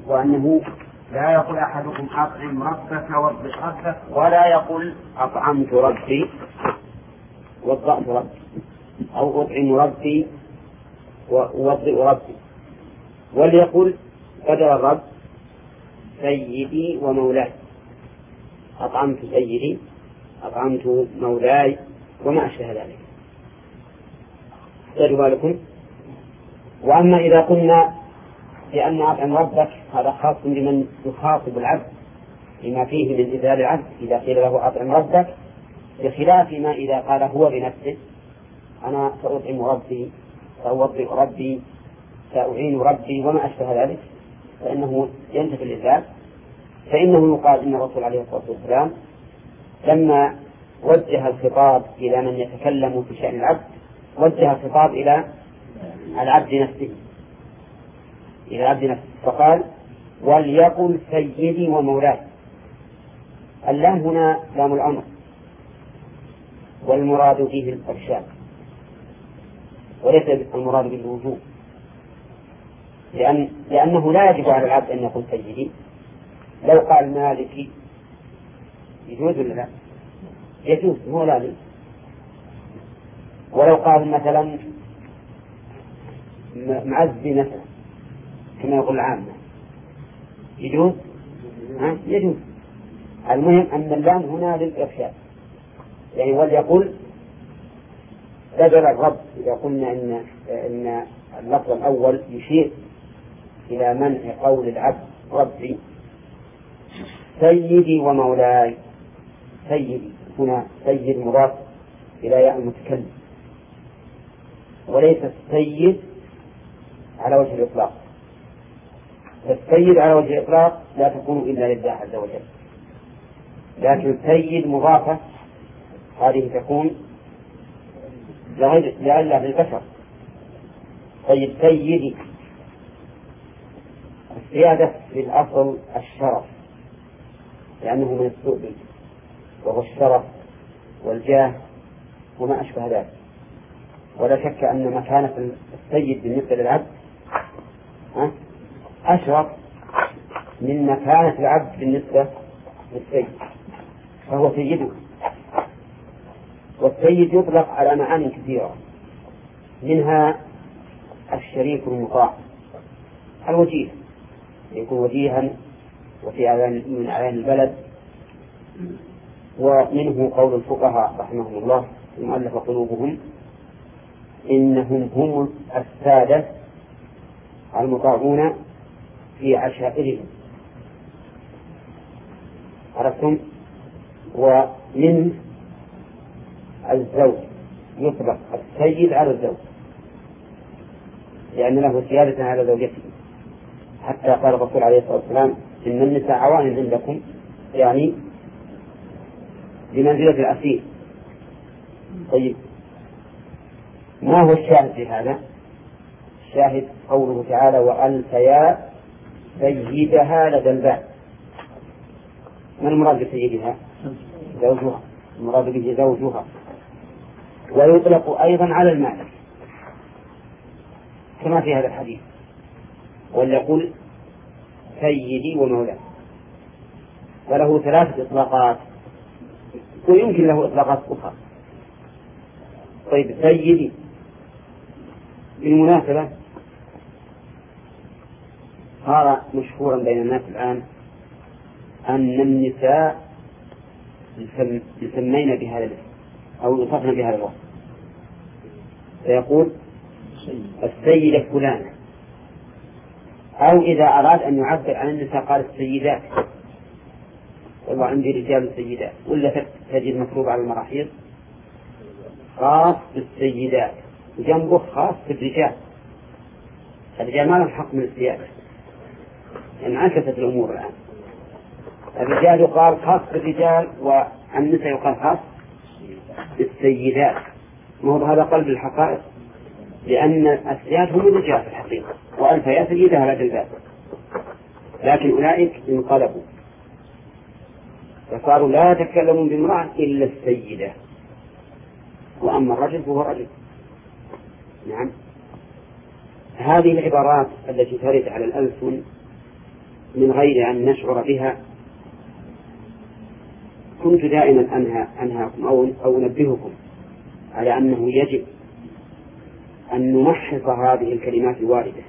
وأنه لا يقول أحدكم أطعم ربك وضئ ربك، ولا يقول أطعمت ربي وضأت ربي، أو أطعم ربي ووضئ ربي. وليقول بدل الرب سيدي ومولاي، أطعمت سيدي، أطعمت مولاي، وما أشبه ذلك. خذوا بالكم. وأما إذا قلنا بأن أطعم ربك هذا خاص بمن يخاطب العبد لما فيه من إذلال العبد إذا قيل له أطعم ربك، بخلاف ما إذا قال هو بنفسه أنا سأطعم ربي، سأوضئ ربي، سأعين ربي، وما أشبه ذلك، فإنه ينتفي الإذلال. فإنه يقال إن الرسول عليه الصلاة والسلام لما وجه الخطاب إلى من يتكلم في شأن العبد وجه الخطاب إلى العبد نفسه، فقال وليقل سيدي ومولاي. اللام هنا لام الأمر، والمراد فيه الإرشاد وليس المراد بالوجوب، لأنه لا يجب على العبد أن يقول سيدي. لو قال مالكي يجوز ولا لا؟ يجوز، هو لازم. ولو قال مثلا معزي مثلا كما يقول العامة يجوز؟ يجوز. المهم أن اللام هنا للإرشاد، يعني وليقول بدل الرب. إذا قلنا إن اللفظ الأول يشير إلى منع قول العبد ربي سيدي ومولاي. سيدي هنا سيد مضاف إلى ياء المتكلم، وليس السيد على وجه الإطلاق. السيد على وجه الإطلاق لا تكون إلا لله عز وجل، لكن سيد مضافة هذه تكون لله للبشر. طيب سيدي السيادة للأصل الشرف، لأنه من السؤدد وهو الشرف والجاه وما أشبه ذلك. ولا شك أن مكانة السيد بالنسبة للعبد أشرف من مكانة العبد بالنسبة للسيد، فهو سيده. والسيد يطلق على معاني كثيرة، منها الشريف المطاع، الوجيه يكون وجيها وفي من أعيان البلد. ومنه قول الفقهاء رحمهم الله المؤلف قلوبهم إنهم هم السادة المطاعون في عشائرهم. عرفتم؟ ومن الزوج يطلق السيد على الزوج لأن له سيادة على زوجته، حتى قال الرسول عليه الصلاة والسلام إن النساء عوان عندكم، يعني بمنزلة الأسير. طيب ما هو الشاهد في هذا؟ الشاهد قوله تعالى وألف يا سيدها لدى الباب. ما المراد بسيدها؟ زوجها، المراد به زوجها. ويطلق أيضا على المالك كما في هذا الحديث وليقول سيدي ومولاي. وله ثلاثة إطلاقات ويمكن له إطلاقات أخرى. طيب سيدي بالمناسبة صار مشهورا بين الناس الآن أن النساء يسمين بهذا الاسم أو يصفن بهذا الوصف، فيقول السيدة فلانة، أو إذا أراد أن يعبر عن النساء قال السيدات، والله عندي رجال سيدات، ولا تجد مكتوب على المراحيض خاص بالسيدات وجنبه خاص بالرجال. الرجال ما لهم حق من السيادة، يعني انعكست الأمور الآن. الرجال يقال خاص بالرجال والنساء يقال خاص بالسيدات. ما هذا قلب الحقائق، لأن السياد هم الرجال في الحقيقة، وألف يا سيدها لدى الباب، لكن أولئك انقلبوا فصاروا لا يتكلمون بامرأة إلا السيدة، وأما الرجل فهو رجل. نعم. هذه العبارات التي ترد على الألسن من غير أن نشعر بها كنت دائما أنهاكم أو أنبهكم على أنه يجب أن نمحص هذه الكلمات الواردة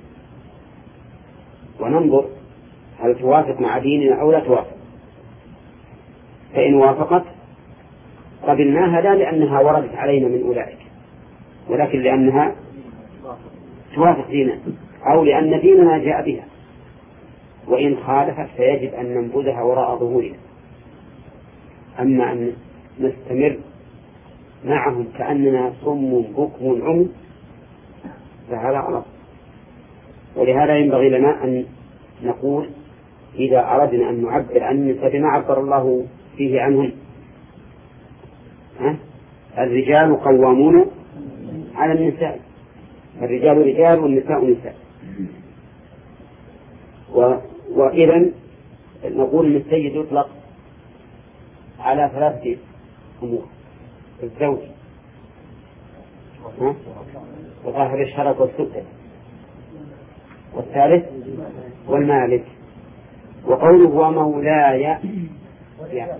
وننظر هل توافق مع ديننا أو لا توافق. فإن وافقت قبلناها لا لأنها وردت علينا من أولئك، ولكن لأنها توافق ديننا أو لأن ديننا جاء بها. وإن خالفت فيجب أن ننبذها وراء ظهورنا. أما أن نستمر معهم كأننا صم بكم عمي فهذا غلط. ولهذا ينبغي لنا أن نقول إذا أردنا أن نعبر عن النساء بما عبر الله فيه عنهم الرجال قوامون على النساء، الرجال رجال والنساء نساء. وإذن نقول أن السيد يطلق على ثلاثة أمور: الزوج وظاهر الشرك والسدة، والثالث والمالك. وقوله ومولاي يعني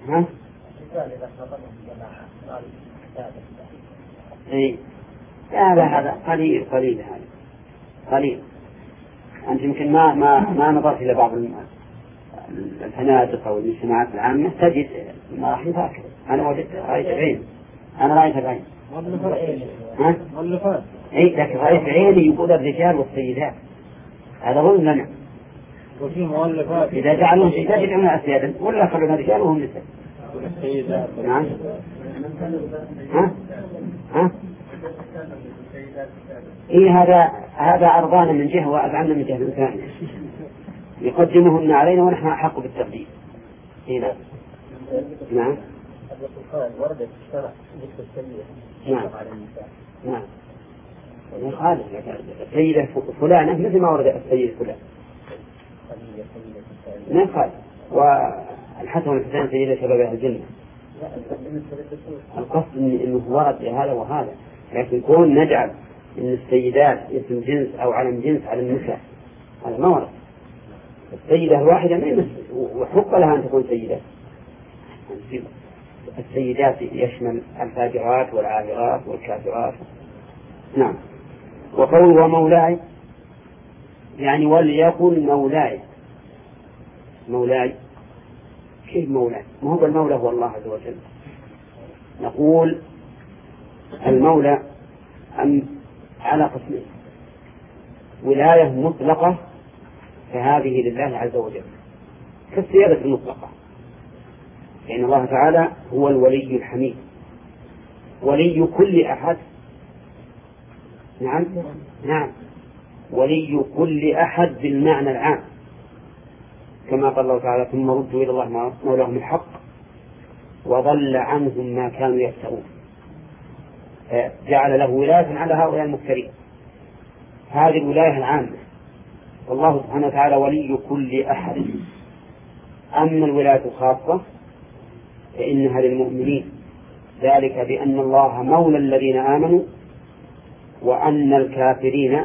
لا هذا قليل هذا قليل. أنت يمكن ما نظرت إلى بعض الفنادق أو المجتمعات العامة تجد مراحل هكذا. أنا وجدت رأيت بعين، أنا رأيت بعين. لكن رأيت بعيني يقول الرجال والسيدات، هذا ظلم لنا. وفي مؤلفات إذا جعلوهم سيدات يجعلون أسيادا ولا خلونا رجال وهم نساء. نعم. هذا أرضانا من جهة وأبعدنا من جهة ثانية، يقدمهن علينا ونحن أحق بالتقديم. هنا نعم. وردت الشرع ذكر السيدة. نعم. نعم. خالد السيدة فلانة مثل ما ورد السيد فلان. ما قال والحسن والحسين سيدة شباب أهل الجنة. القصد إنه ورد هذا وهذا، لكن كون نجعل إن السيدات اسم جنس أو علم جنس على النساء هذا ما ورد. السيدة الواحدة ما يمثل وحق لها أن تكون سيدة. السيدات يشمل الفاجرات والعاهرات والكافرات. نعم. وقول ومولاي يعني وليكن مولاي. مولاي كيف مولاي؟ ما هو المولى هو الله عز وجل. نقول المولى على قسمين: ولاية مطلقة فهذه لله عز وجل كالسيادة المطلقة، لأن الله تعالى هو الولي الحميد ولي كل أحد. نعم ولي كل أحد بالمعنى العام، كما قال الله تعالى: ثم ردوا إلى الله مولاهم الحق وضل عنهم ما كانوا يفترون. جعل له ولاية على هؤلاء المفترين. هذه الولاية العامة، والله سبحانه وتعالى ولي كل أحد. أما الولاية الخاصة فإنها للمؤمنين، ذلك بأن الله مولى الذين آمنوا وأن الكافرين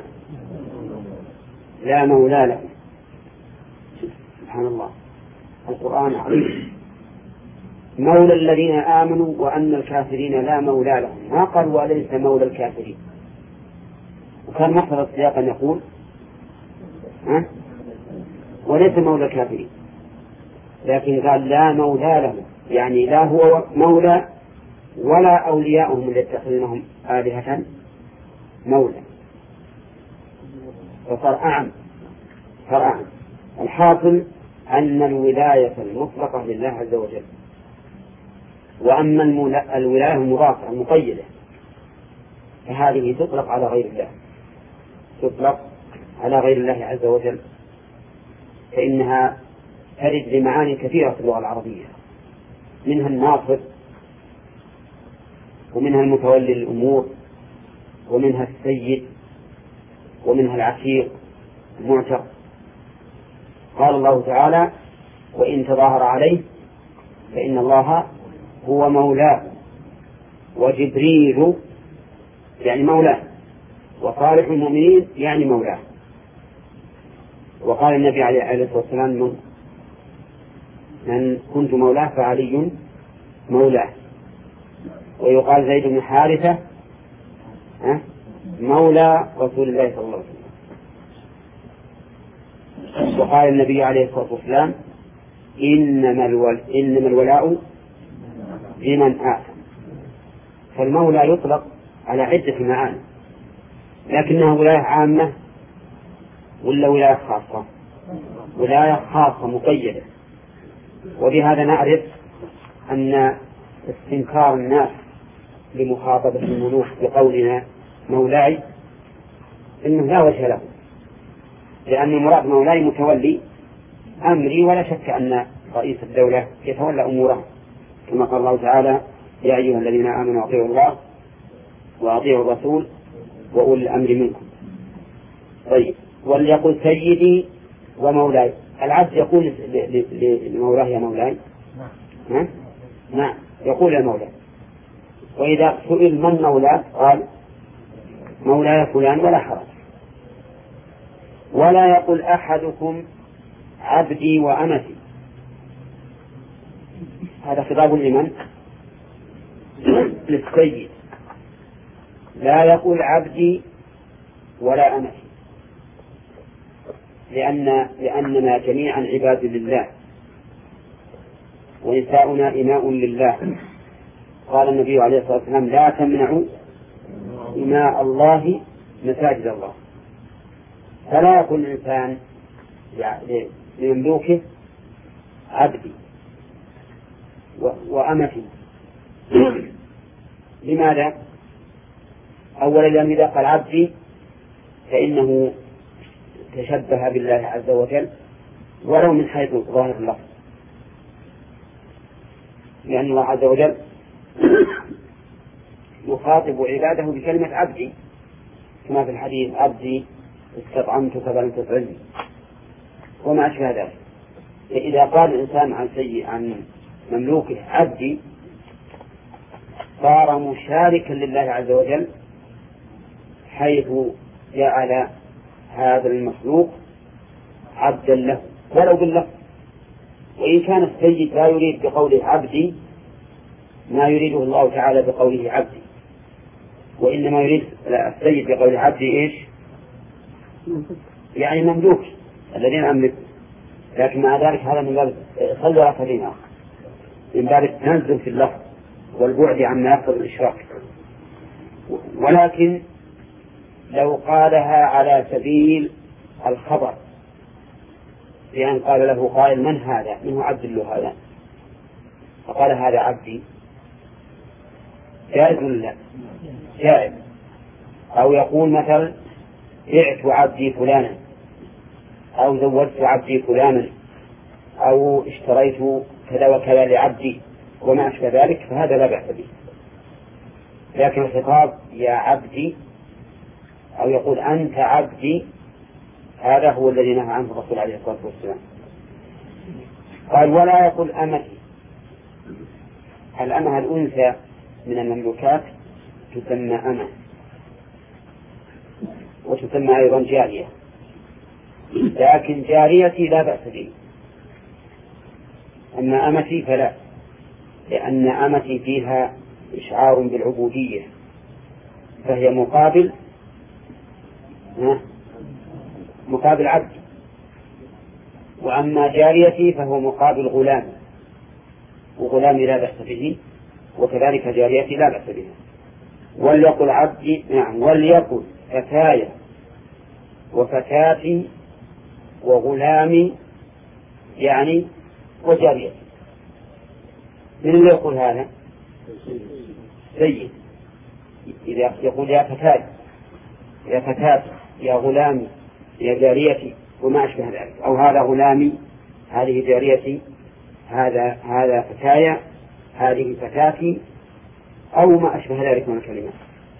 لا مولى لهم. سبحان الله، القرآن عظيم. مولى الذين آمنوا وأن الكافرين لا مولى لهم، ما قال وليس مولى الكافرين. وكان مقتضى السياق أن يقول وليس مولى الكافرين، لكن قال لا مولى لهم، يعني لا هو مولى ولا أولياؤهم الذين يتخذونهم آلهة مولى، فصار أعم. الحاصل أن الولاية المطلقة لله عز وجل. وأما الولاية المضافة المقيدة فهذه تطلق على غير الله، تطلق على غير الله عز وجل، فإنها ترد لمعاني كثيرة في اللغة العربية، منها الناصر، ومنها المتولي الأمور، ومنها السيد، ومنها العتيق المعتق. قال الله تعالى: وإن تظاهر عليه فإن الله هو مولاه وجبريل يعني مولاه وصالح المؤمنين يعني مولاه. وقال النبي عليه الصلاة والسلام من كنت مولاه فعلي مولاه. ويقال زيد بن حارثة مولى رسول الله صلى الله عليه وسلم. وقال النبي عليه الصلاة والسلام إنما الولاء لمن آثم. فالمولى يطلق على عدة معاني، لكنها ولاية عامة ولا ولاية خاصة؟ ولاية خاصة مقيدة. وبهذا نعرف أن استنكار الناس لمخاطبة الملوك بقولنا مولاي إنه لا وجه له، لأن المراد مولاي متولي أمري، ولا شك أن رئيس الدولة يتولى أموره، كما قال الله تعالى يا أيها الذين آمنوا أطيعوا الله وأطيعوا الرسول وأولي الأمر منكم. طيب، وليقل سيدي ومولاي. العبد يقول لمولاه يا مولاي؟ نعم، يقول يا مولاي. وإذا سئل من مولاه قال مولاي فلان ولا حرج. ولا يقول أحدكم عبدي وأمتي. هذا خطاب لمن؟ للسيد. لا يقول عبدي ولا أمتي، لأننا جميعا عباد لله، ونساؤنا إماء لله. قال النبي عليه الصلاة والسلام لا تمنعوا إماء الله مساجد الله. فلا يقول الإنسان لمملوكه عبدي وأمتي. لماذا؟ أولا لأن إذا قال عبدي فإنه تشبه بالله عز وجل ولو من حيث ظاهر اللفظ، لأن الله عز وجل يخاطب عباده بكلمة عبدي، كما في الحديث عبدي استطعمتك فلم تطعمني وما أشبه ذلك. فإذا قال الإنسان عن مملوكه عبدي صار مشاركا لله عز وجل، حيث جعل هذا المخلوق عبدا له ولو باللفظ. وإن كان السيد لا يريد بقوله عبدي ما يريده الله تعالى بقوله عبدي، وإنما يريد السيد بقوله عبدي إيش؟ يعني مملوك الذين أملك. لكن مع ذلك هذا من باب صدر سبيل آخر، من باب التنزل في اللفظ والبعد عما يقتضي الإشراك. ولكن لو قالها على سبيل الخبر، لأن قال له قائل من هذا؟ منه عبد له هذا، فقال هذا عبدي، جائز ولا لا؟ جائز. أو يقول مثلا بعت عبدي فلانا، أو زوجت عبدي فلانا، أو اشتريت كذا وكذا لعبدي وما أشبه ذلك، فهذا لا بأس به. لكن الخطاب يا عبدي أو يقول أنت عبدي، هذا هو الذي نهى عنه الرسول عليه الصلاة والسلام. قال ولا يقول أمتي. الأمة الأنثى من المملوكات تسمى أمة، وتسمى أيضا جارية، لكن جاريتي لا بأس به. أما أمتي فلا، لأن أمتي فيها إشعار بالعبودية، فهي مقابل عبد. وأما جاريتي فهو مقابل غلام، وغلامي لا بأس به، وكذلك جاريتي لا بأس بها. وليقل عبدي، نعم، وليقل فتاي وفتاتي وغلامي، يعني وجاريتي. من اللي يقول هذا؟ سيد. إذا يقول يا فتاي يا فتاتي يا غلامي يا جاريتي وما أشبه ذلك، أو هذا غلامي هذه جاريتي، هذا فتايا هذه فتاتي، أو ما أشبه ذلك من الكلمات.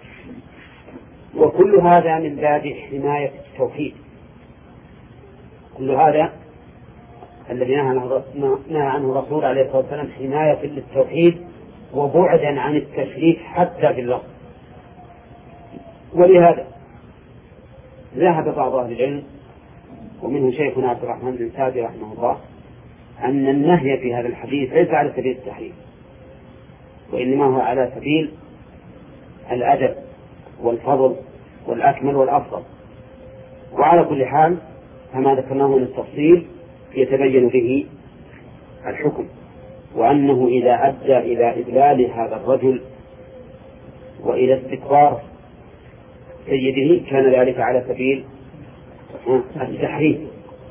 وكل هذا من باب حماية التوحيد. كل هذا الذي نهى عنه الرسول عليه الصلاة والسلام حماية للتوحيد وبعدا عن التشريك حتى في اللفظ. ولهذا ذهب بعض أهل العلم ومنه شيخنا عبد الرحمن بن سعدي رحمه الله أن النهي في هذا الحديث ليس على سبيل التحريم، وإنما هو على سبيل الأدب والفضل والأكمل والأفضل. وعلى كل حال فما ذكرناه من التفصيل يتبين به الحكم، وأنه إذا أدى إلى إذلال هذا الرجل وإلى استكبار سيده كان ذلك على سبيل التحريم.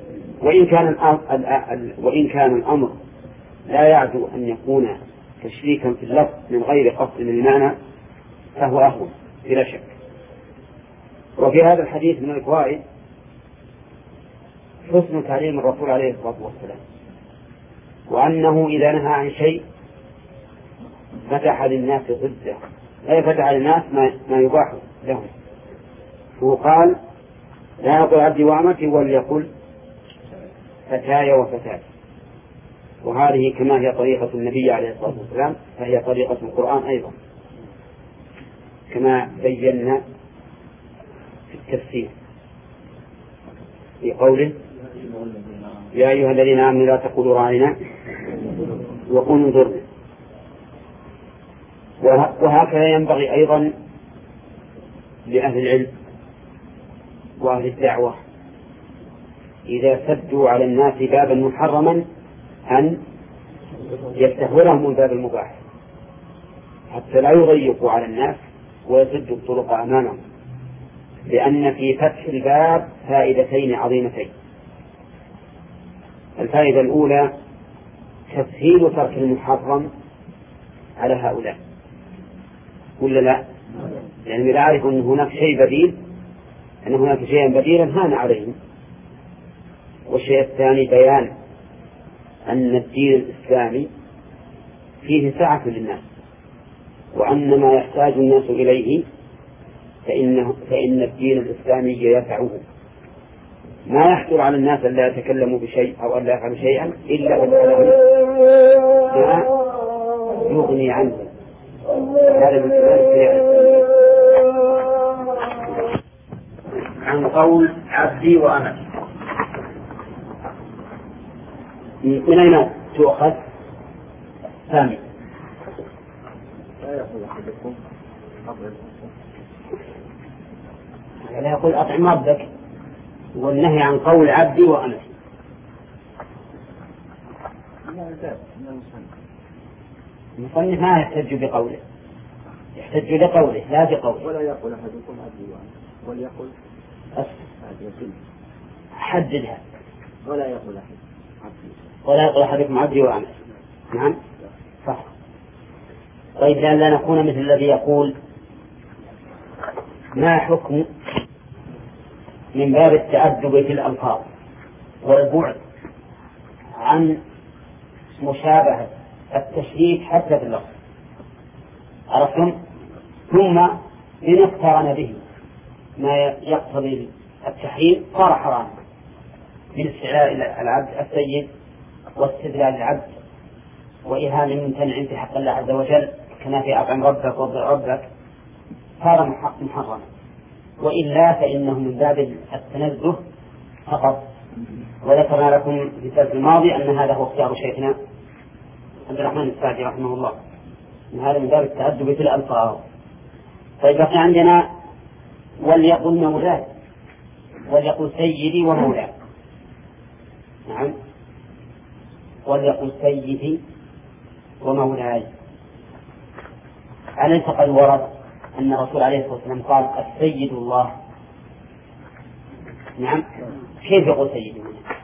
وإن كان الأمر لا يعدو أن يكون تشريكا في اللفظ من غير قصد للمعنى فهو أهون بلا شك. وفي هذا الحديث من الفوائد حسن تعليم الرسول عليه الصلاة والسلام، وأنه إذا نهى عن شيء فتح للناس ضده، أي فتح للناس ما يباح لهم. هو قال لا يقول عبدي وأمتي وليقل فتاي وفتاي، وهذه كما هي طريقة النبي عليه الصلاة والسلام فهي طريقة القرآن أيضا كما بينا في التفسير في قوله يا أيها الذين آمنوا لا تقولوا راعنا وقولوا انظرنا. وهكذا ينبغي أيضا لأهل العلم وأهل الدعوة إذا سدوا على الناس بابا محرما أن يفتحوا لهم الباب المباح حتى لا يضيقوا على الناس ويسدوا الطرق أمامهم، لأن في فتح الباب فائدتين عظيمتين. الفائدة الأولى تسهيل ترك المحرم على هؤلاء ولا لا؟ يعني إذا عرفوا أن هناك شيء بديل، أن هناك شيئا بديلا هان عليهم. والشيء الثاني بيان أن الدين الإسلامي فيه سعة للناس، وأن ما يحتاج الناس إليه فإن الدين الإسلامي يسعه. ما يحصل على الناس أن لا يتكلموا بشيء أو أن لا يفعلوا شيئا إلا ما يغني عنه. هذا من عن قول عبدي وأمتي من أين تؤخذ؟ ثاني لا يقول أطعم ربك، والنهي عن قول عبدي وأمتي. المصنف ما يحتج بقوله، يحتج لقوله لا بقوله. ولا يقول أحدكم عبدي وأمتي وليقل حددها ولا يقول أحدكم عبدي وأمتي. نعم صح. طيب لا نكون مثل الذي يقول ما حكم من باب التأدب في الألفاظ والبعد عن مشابهة التشريك حتى في اللفظ، عرفتم؟ ثم إن اقترن به ما يقتضي التحريم صار حراما من استعلاء العبد السيد واستدلال العبد وإهانة الممتنع في حق الله عز وجل كما في أطعم ربك وضع ربك صار محرما. وإلا فإنه من باب التنزه فقط. وذكرنا لكم في الدرس الماضي أن هذا هو اختيار شيخنا عبد الرحمن السعدي رحمه الله، أن هذا من باب التأدب في الألفاظ. طيب بقي عندنا وليقل مولاي، وليقل سيدي ومولاي. نعم وليقل سيدي ومولاي. أليس قد ورد أن الرسول عليه الصلاة والسلام قال السيد الله؟ نعم كيف يقول سيدي؟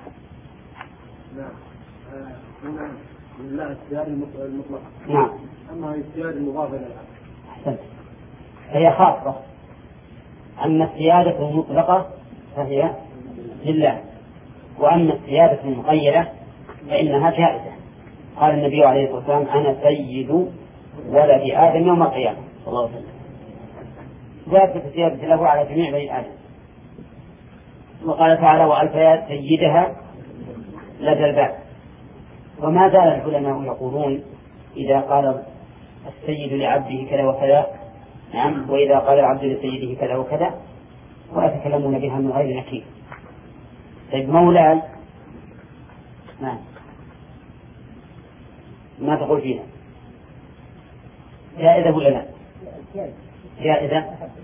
نعم لا السيادة المطلقة. نعم أما السيادة المضافة للعبد. أحسنت، هي خاصة. أما السيادة المطلقة فهي لله، وأما السيادة المقيدة فإنها جائزة. قال النبي عليه الصلاة والسلام أنا سيد ولد آدم يوم القيامة صلى الله عليه وسلم. جاءت السيادة له على جميع بني آدم. وقال تعالى وألف سيدها لدى الباب. وما زال العلماء يقولون إذا قال السيد لعبده كذا وكذا، نعم، وإذا قال العبد لسيده كذا وكذا، ويتكلمون بها من غير نكير. طيب مولاي ما تقول فيها جائزة ولا لا؟ جائزة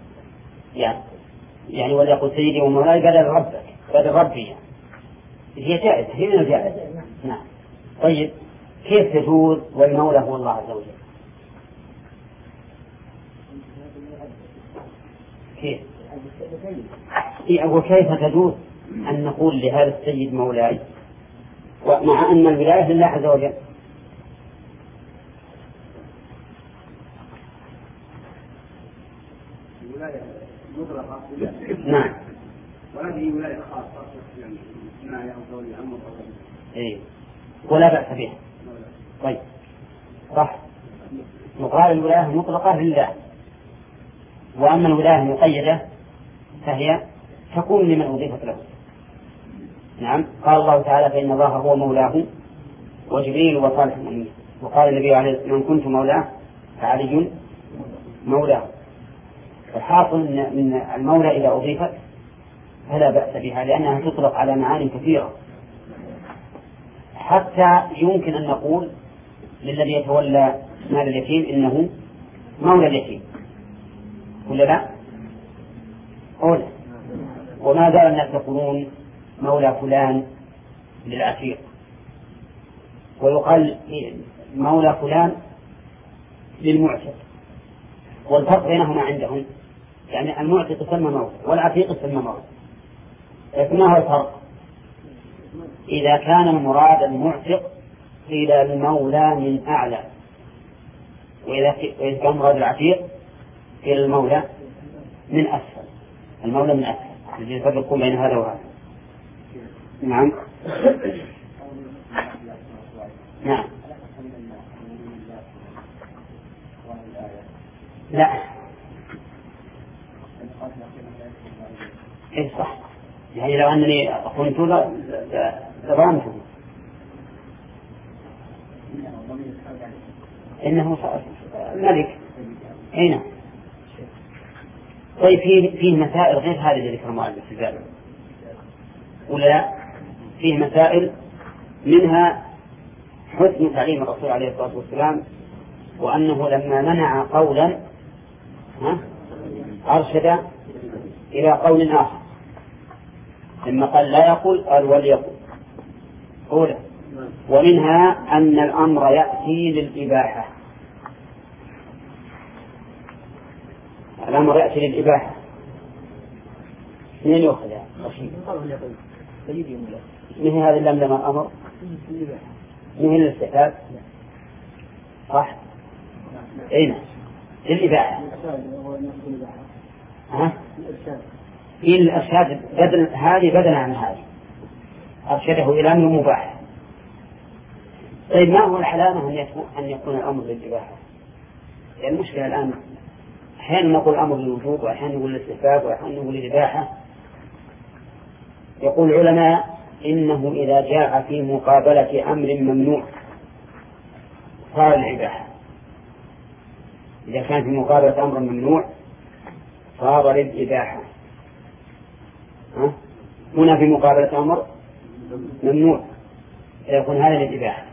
يعني وليقل سيدي ومولاي بدل ربي يعني. هي جائزة، هي من الجائزة. نعم. طيب كيف تجوز والمولى هو الله عز وجل؟ كيف؟ وكيف تجوز أن نقول لهذا السيد مولاي ومع أن الولاية لله عز وجل؟ ولاية مطلقة. نعم. وهذه ولاية خاصة يعني ما يعود الأمر. إيه ولا بأس بها. طيب صح. يقال الولاية مطلقة لله، وأما الولاية المقيدة فهي تكون لمن أضيفت له. نعم. قال الله تعالى فإن الله هو مولاه وجبريل وصالح المؤمنين، وقال النبي عليه من كنت مولاه فعلي مولاه. الحاصل من المولى إذا أضيفت فلا بأس بها، لأنها تطلق على معاني كثيرة. حتى يمكن أن نقول للذي يتولى مال اليتيم إنه مولى اليتيم، ولا لا؟ أولا. وما زال الناس يقولون مولى فلان للعتيق، ويقال مولى فلان للمعتق. والفرق بينهما عندهم يعني المعتق يسمى مولى والعتيق يسمى مولى، لكن ما هو الفرق؟ إذا كان المراد المعتق إلى المولى من أعلى، وإذا كان مراد العتيق إلى المولى من أسفل. المولى من أسفل الذي يفرق بين هذا وهذا. نعم. نعم. لا إيه صح، يعني لو أنني كنت لضمنته إنه ملك. هنا طيب فيه مسائل غير هذه اللي ذكر المؤلف في ذلك ولا لا؟ فيه مسائل منها حسن تعليم الرسول عليه الصلاة والسلام، وأنه لما منع قولا أرشد إلى قول آخر. لما قال لا يقول قال وليقل. أولا. ومنها أن الأمر يأتي للإباحة. الأمر يأتي للإباحة. من يأخذها؟ من هذا اللام لما الأمر من الاستحباب صح؟ أين؟ للإباحة. في الإرشاد هذه بدلا عن هذه، أرشده إلى أمر مباح. طيب ما هو العلامة أن يكون الأمر للإباحة؟ يعني المشكلة الآن أحيانا نقول الأمر للوجوب، وأحيانا نقول للاستحباب، وأحيانا نقول للإباحة. يقول العلماء إنه إذا جاء في مقابلة أمر ممنوع صار الإباحة. إذا كان في مقابلة أمر ممنوع صار للإباحة. هنا في مقابلة أمر ممنوع يكون هذا للإباحة.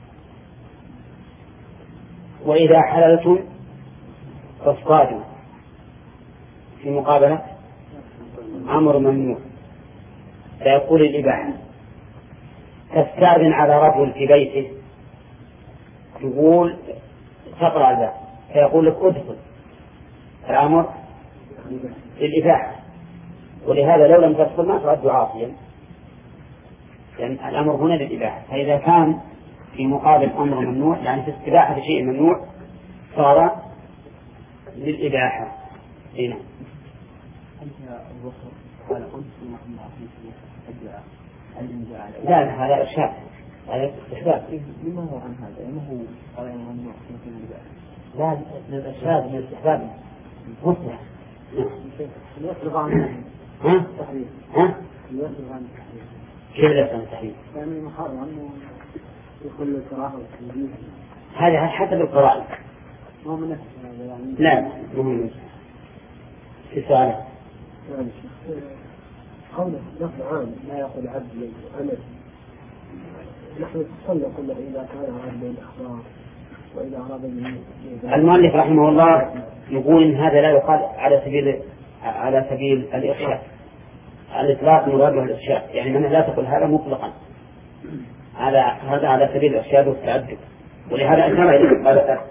وإذا حللتم فاصطادوا في مقابلة أمر ممنوع فيقول الإباحة. تستأذن على رجل في بيته يقول تقرأ الباب فيقول لك ادخل، الأمر للإباحة. ولهذا لو لم تدخل ما تعد عاصيا، لأن يعني الأمر هنا للإباحة. فإذا كان في مقابل أمر ممنوع يعني في استباحة شيء ممنوع صار للإباحة. هنا لا هذا إرشاد، هذا استحباب. لما هو عن هذا؟ لما هو قال ممنوع في الإباحة؟ لا للإرشاد من الاستحباب مصلحة. يصرف عن التحريم. يصرف عن التحريم. كيف يصرف عن التحريم؟ يعني محرم يقول الكراهة والتنزيه. هذا حسب القرائن. ما من نفسه يعني. لا مهم. في سؤال. قوله نقل عام لا يقول عبد لي أمر، نحن تصلي قلنا إذا كان أراد به الإخبار وإذا أراد به. المؤلف رحمه الله يقول إن هذا لا يقال على سبيل الإرشاد، الإطلاق مراد الإرشاد، يعني من لا تقول هذا مطلقا هذا على سبيل الإرشاد والتعدد. ولهذا أشار إلى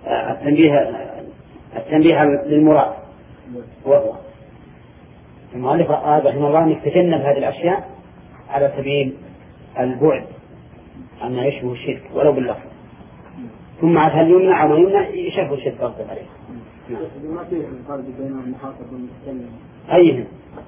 التنبيه للمراد، وهو المؤلف رحمه الله أن يتجنب هذه الأشياء على سبيل البعد عما يشبه الشرك ولو باللفظ، ثم هل يمنع أو يمنع يشبه الشرك أفضل عليه. ما فيه الفرق بين المحافظ والمستلم؟ أيهم؟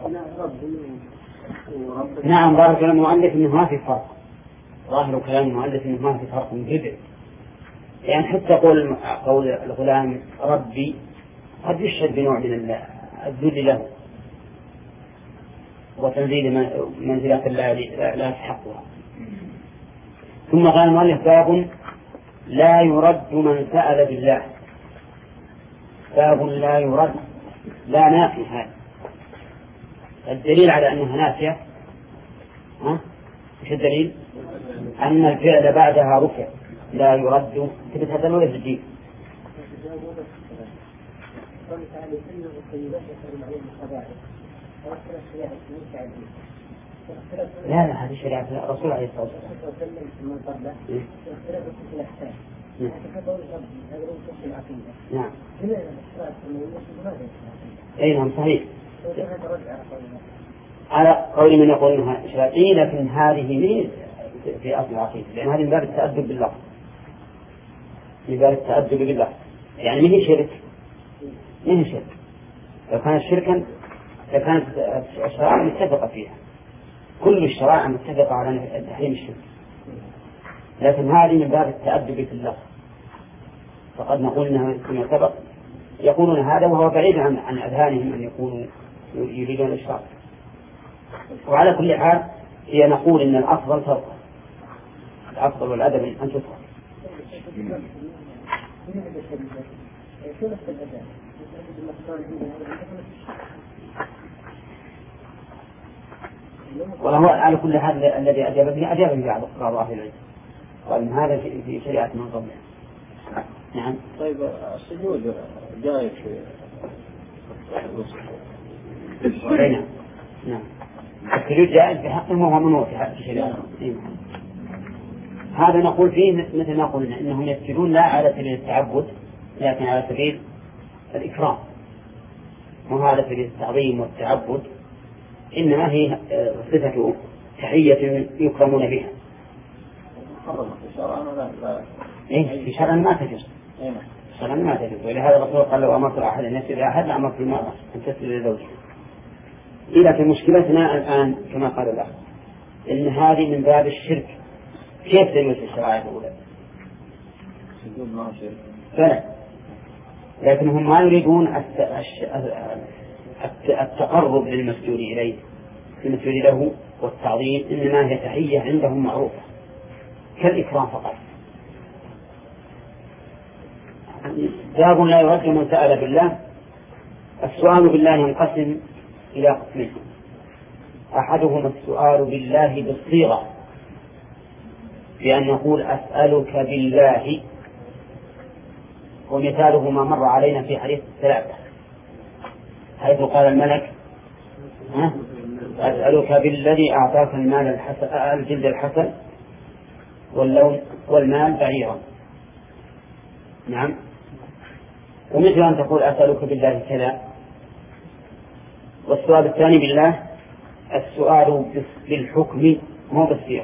نعم، ظاهر كلام المؤلف أنه ما في فرق، ظاهر كلام المؤلف أنه ما في فرق من جد، يعني حتى قول الغلام ربي قد يشهد بنوع من الذل له وتنزيل منزلة لا يستحقها. ثم قال المؤلف باب لا يرد من سأل بالله. باب لا يرد، لا نافي. هذا الدليل على أنها نافية، مش الدليل؟ أن الفعل بعدها رفع، لا يرد. تبت هذا ولا تجيب؟ لا هذه شريعة الرسول عليه الصلاة والسلام. نعم. أي نعم صحيح. على قول من يقول إنها شرعية، لكن هذه من في أصل العقيدة، لأن هذه من باب التأدب باللفظ، من باب التأدب باللفظ، يعني ما هي شرك، ما هي شرك. لو كانت شركا لكانت الشرائع متفقة فيها، كل الشرائع متفقة على تحريم الشرك، لكن هذه من باب التأدب في اللفظ، فقد نقول إنها كما سبق يقولون هذا وهو بعيد عن أذهانهم أن يكونوا يريدون الإشراك. وعلى كل حال هي نقول إن الأفضل ترك، الأفضل والأدب أن تترك. وهو على كل حال الذي أجاب به بعض أهل العلم، قال إن هذا في شريعة من قبل. نعم. طيب السجود جائز في نعم. نعم. السجود جائز بحقهم وهو منوع في حق الشريعة. هذا نقول فيه مثل ما قلنا إنهم يسجدون لا على سبيل التعبد لكن على سبيل الإكرام، وهذا سبيل التعظيم والتعبد، إنما هي صفة تحية يكرمون بها. في شرعا ما تجوز، شرعا ما تجوز. ولهذا الرسول قال لو أمرت أحد أن يسجد أحد لأمرت المرأة أن تسجد لزوجها. لكن مشكلتنا الآن كما قال الله إن هذه من باب الشرك. كيف تجوز الشرائع الأولى؟ فلا، لكنهم ما يريدون التقرب للمسجود إليه، المسجود له والتعظيم، إنما هي تحية عندهم معروفة كالإكرام فقط. باب لا يرد من سأل بالله. السؤال بالله ينقسم إلى قسمين: أحدهما السؤال بالله بالصيغة، بأن نقول أسألك بالله، ومثاله ما مر علينا في حديث الثلاثة حيث قال الملك أسألك بالذي أعطاك المال الجلد الحسن واللون والمال بعيرا. نعم. ومثل أن تقول أسألك بالله كذا. والسؤال الثاني بالله السؤال بالحكم مو بالصيغة،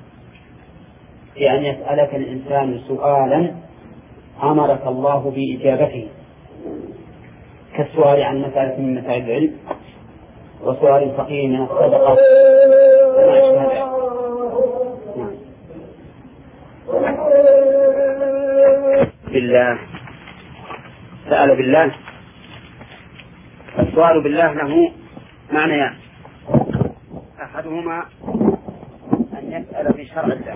يعني يسألك الإنسان سؤالا أمرك الله بإجابته، كالسؤال عن مسألة من مسائل العلم وسؤال الفقير من الصدقة وما أشبه ذلك. بالله سأل بالله. السؤال بالله له معنيان: أحدهما أن يسأل بشرع الله،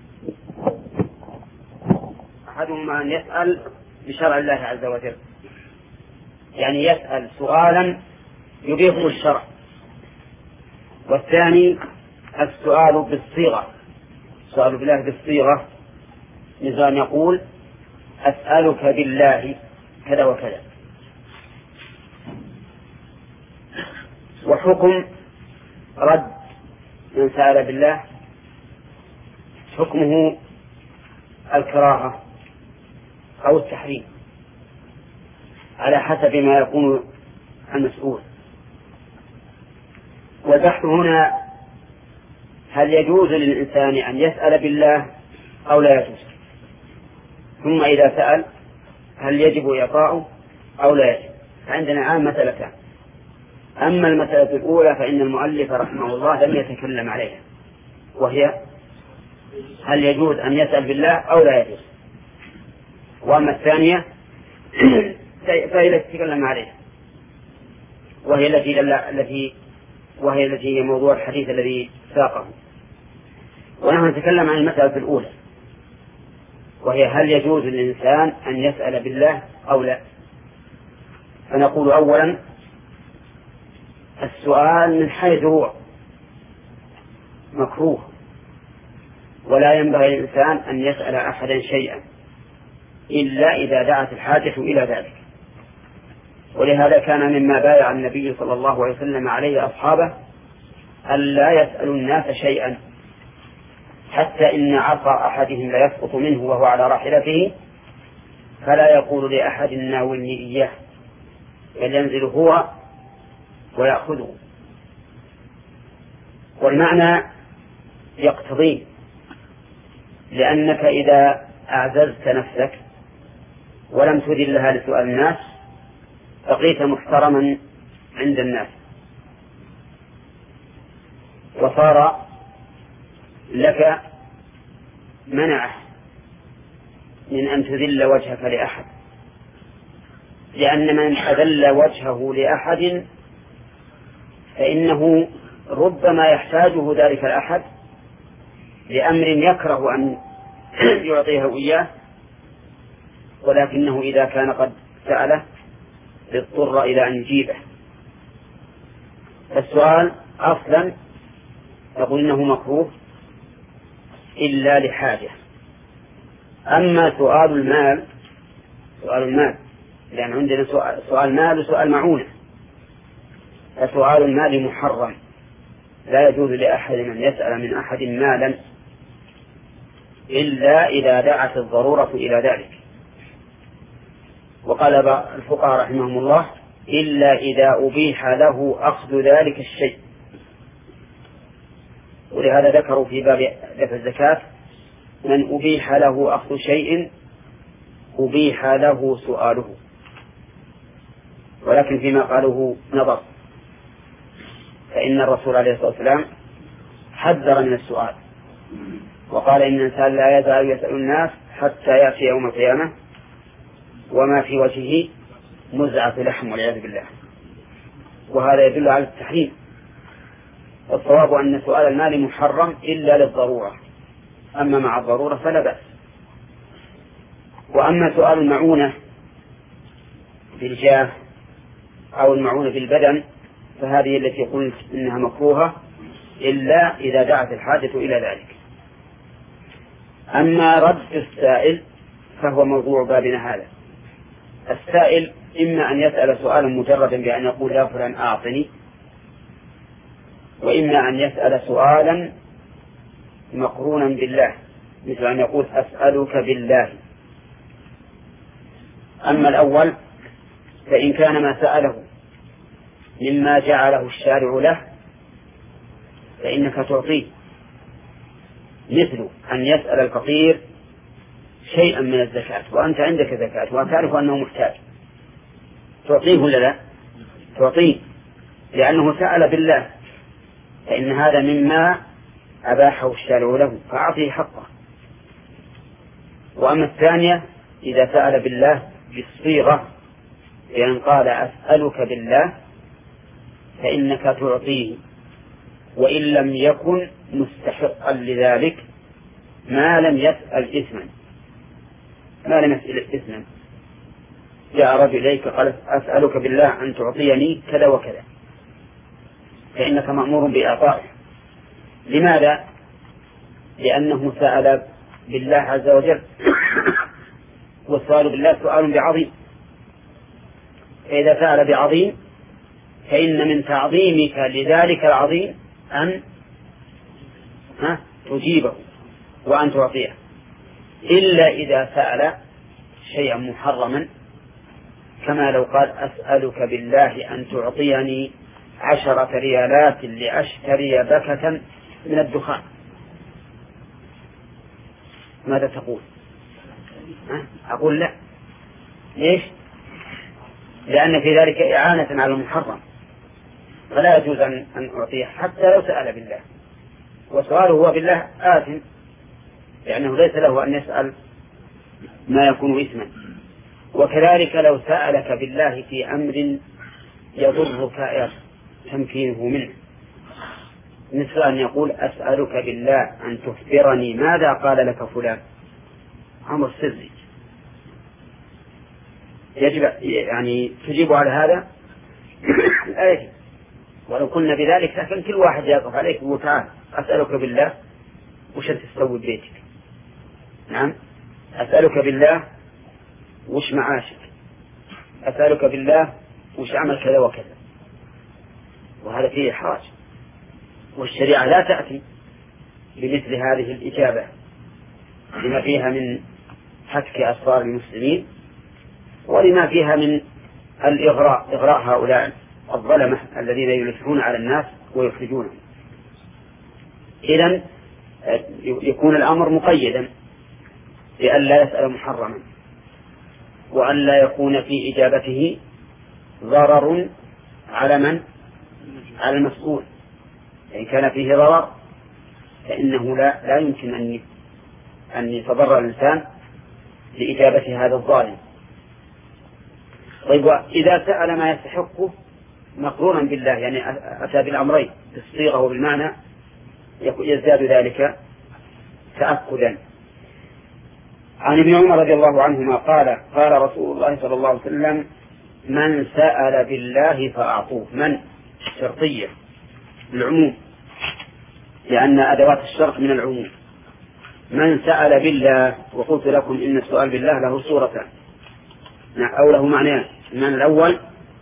أحدهما أن يسأل بشرع الله عز وجل، يعني يسأل سؤالا يبيحه الشرع، والثاني السؤال بالصيغة، السؤال بالله بالصيغة، مثل أن يقول أسألك بالله كذا وكذا. وحكم رد من سأل بالله حكمه الكراهة أو التحريم على حسب ما يكون المسؤول. والبحث هنا هل يجوز للإنسان أن يسأل بالله أو لا يجوز، ثم إذا سأل هل يجب إعطاؤه أو لا يجب. فعندنا عام مسألتان. أما المسألة الأولى فإن المؤلف رحمه الله لم يتكلم عليها، وهي هل يجوز أن يسأل بالله أو لا يجوز. وأما الثانية فهي التي تكلم عليها، وهي التي هي موضوع الحديث الذي ساقه. ونحن نتكلم عن المسألة الأولى، وهي هل يجوز للإنسان أن يسأل بالله أو لا. فنقول أولا السؤال من حيث هو مكروه، ولا ينبغي للإنسان أن يسأل أحدا شيئا إلا إذا دعت الحاجة إلى ذلك. ولهذا كان مما بايع النبي صلى الله عليه وسلم عليه أصحابه ألا يسألوا الناس شيئا، حتى إن عصا أحدهم لا يسقط منه وهو على راحلته فلا يقول لأحد ناولني إياه، بل ينزل هو ويأخذه. والمعنى يقتضيه، لأنك إذا أعززت نفسك ولم تذلها لسؤال الناس بقيت محترما عند الناس، وصار لك منع من أن تذل وجهك لأحد، لأن من أذل وجهه لأحد فإنه ربما يحتاجه ذلك الأحد لأمر يكره أن يعطيه إياه، ولكنه إذا كان قد سأله اضطر إلى أن يجيبه. السؤال أصلا يقول إنه مكروه إلا لحاجة. أما سؤال المال لأن عندنا سؤال مال وسؤال معونة، فسؤال المال محرم، لا يجوز لأحد أن يسأل من أحد مالا إلا إذا دعت الضرورة إلى ذلك. وقال الفقهاء رحمهم الله إلا إذا أبيح له أخذ ذلك الشيء. ولهذا ذكروا في باب دفع الزكاة من أبيح له أخذ شيء أبيح له سؤاله، ولكن فيما قالوه نظر، فإن الرسول عليه الصلاة والسلام حذر من السؤال وقال إن الإنسان لا يزال يسأل الناس حتى يأتي يوم القيامة وما في وجهه مزعة لحم والعياذ بالله. وهذا يدل على التحريم. والصواب أن سؤال المال محرم إلا للضرورة، أما مع الضرورة فلا بأس. وأما سؤال المعونة بالجاه أو المعونة بالبدن فهذه التي قلت إنها مكروهة إلا إذا دعت الحاجة إلى ذلك. أما رد السائل فهو موضوع بابنا هذا. السائل إما أن يسأل سؤالا مجردا بأن يقول يا فلان أعطني، وإما أن يسأل سؤالا مقرونا بالله، مثل أن يقول أسألك بالله. أما الأول فإن كان ما سأله مما جعله الشارع له فإنك تعطيه، مثل أن يسأل الفقير شيئا من الزكاة وأنت عندك زكاة وتعرف أنه محتاج، تعطيه ولا لا؟ تعطيه، لأنه سأل بالله، فإن هذا مما أباحه الشارع له فأعطيه حقه. وأما الثانية إذا سأل بالله بالصيغة لأن قال أسألك بالله فإنك تعطيه وإن لم يكن مستحقا لذلك ما لم يسأل إثما. جاء رجل إليك قال أسألك بالله أن تعطيني كذا وكذا، فإنك مأمور بإعطائه. لماذا؟ لأنه سأل بالله عز وجل، والسؤال بالله سؤال بعظيم، فإذا سأل بعظيم فإن من تعظيمك لذلك العظيم أن تجيبه وأن تعطيه، إلا إذا سأل شيئا محرما، كما لو قال أسألك بالله أن تعطيني 10 ريالات لأشتري بكة من الدخان، ماذا تقول؟ أقول لا. ليش؟ لأن في ذلك إعانة على المحرم، فلا يجوز أن أعطيه حتى لو سأل بالله، وسؤاله هو بالله آثم، لأنه ليس له أن يسأل ما يكون إثما. وكذلك لو سألك بالله في أمر يضرك تمكينه منه، مثل أن يقول أسألك بالله أن تخبرني ماذا قال لك فلان، أمر سري، يجب يعني تجيب على هذا لا يجب. ولو كنا بذلك لكن كل واحد يقف عليك وتعال أسألك بالله وش تستوي ببيتك، نعم، أسألك بالله وش معاشك، أسألك بالله وش عمل كذا وكذا، وهذا فيه إحراج، والشريعة لا تأتي بمثل هذه الإجابة لما فيها من حك أسرار المسلمين، ولما فيها من إغراء هؤلاء الظلمة الذين يلفون على الناس ويخرجونهم. إذن يكون الأمر مقيدا بأن لا يسأل محرما، وأن لا يكون في إجابته ضرر على من؟ على المسؤول. إن كان فيه ضرر فإنه لا يمكن أن يتضرر الإنسان لإجابة هذا الظالم. طيب، إذا سأل ما يستحقه مقرونا بالله، يعني أتى بالأمرين بالصيغة وبالمعنى، يزداد ذلك تأكدا. عن ابن عمر رضي الله عنهما قال رسول الله صلى الله عليه وسلم: من سأل بالله فأعطوه. من شرطية العموم، لأن أدوات الشرط من العموم. من سأل بالله، وقلت لكم إن السؤال بالله له صورتان أو له معنيان. المعنى الأول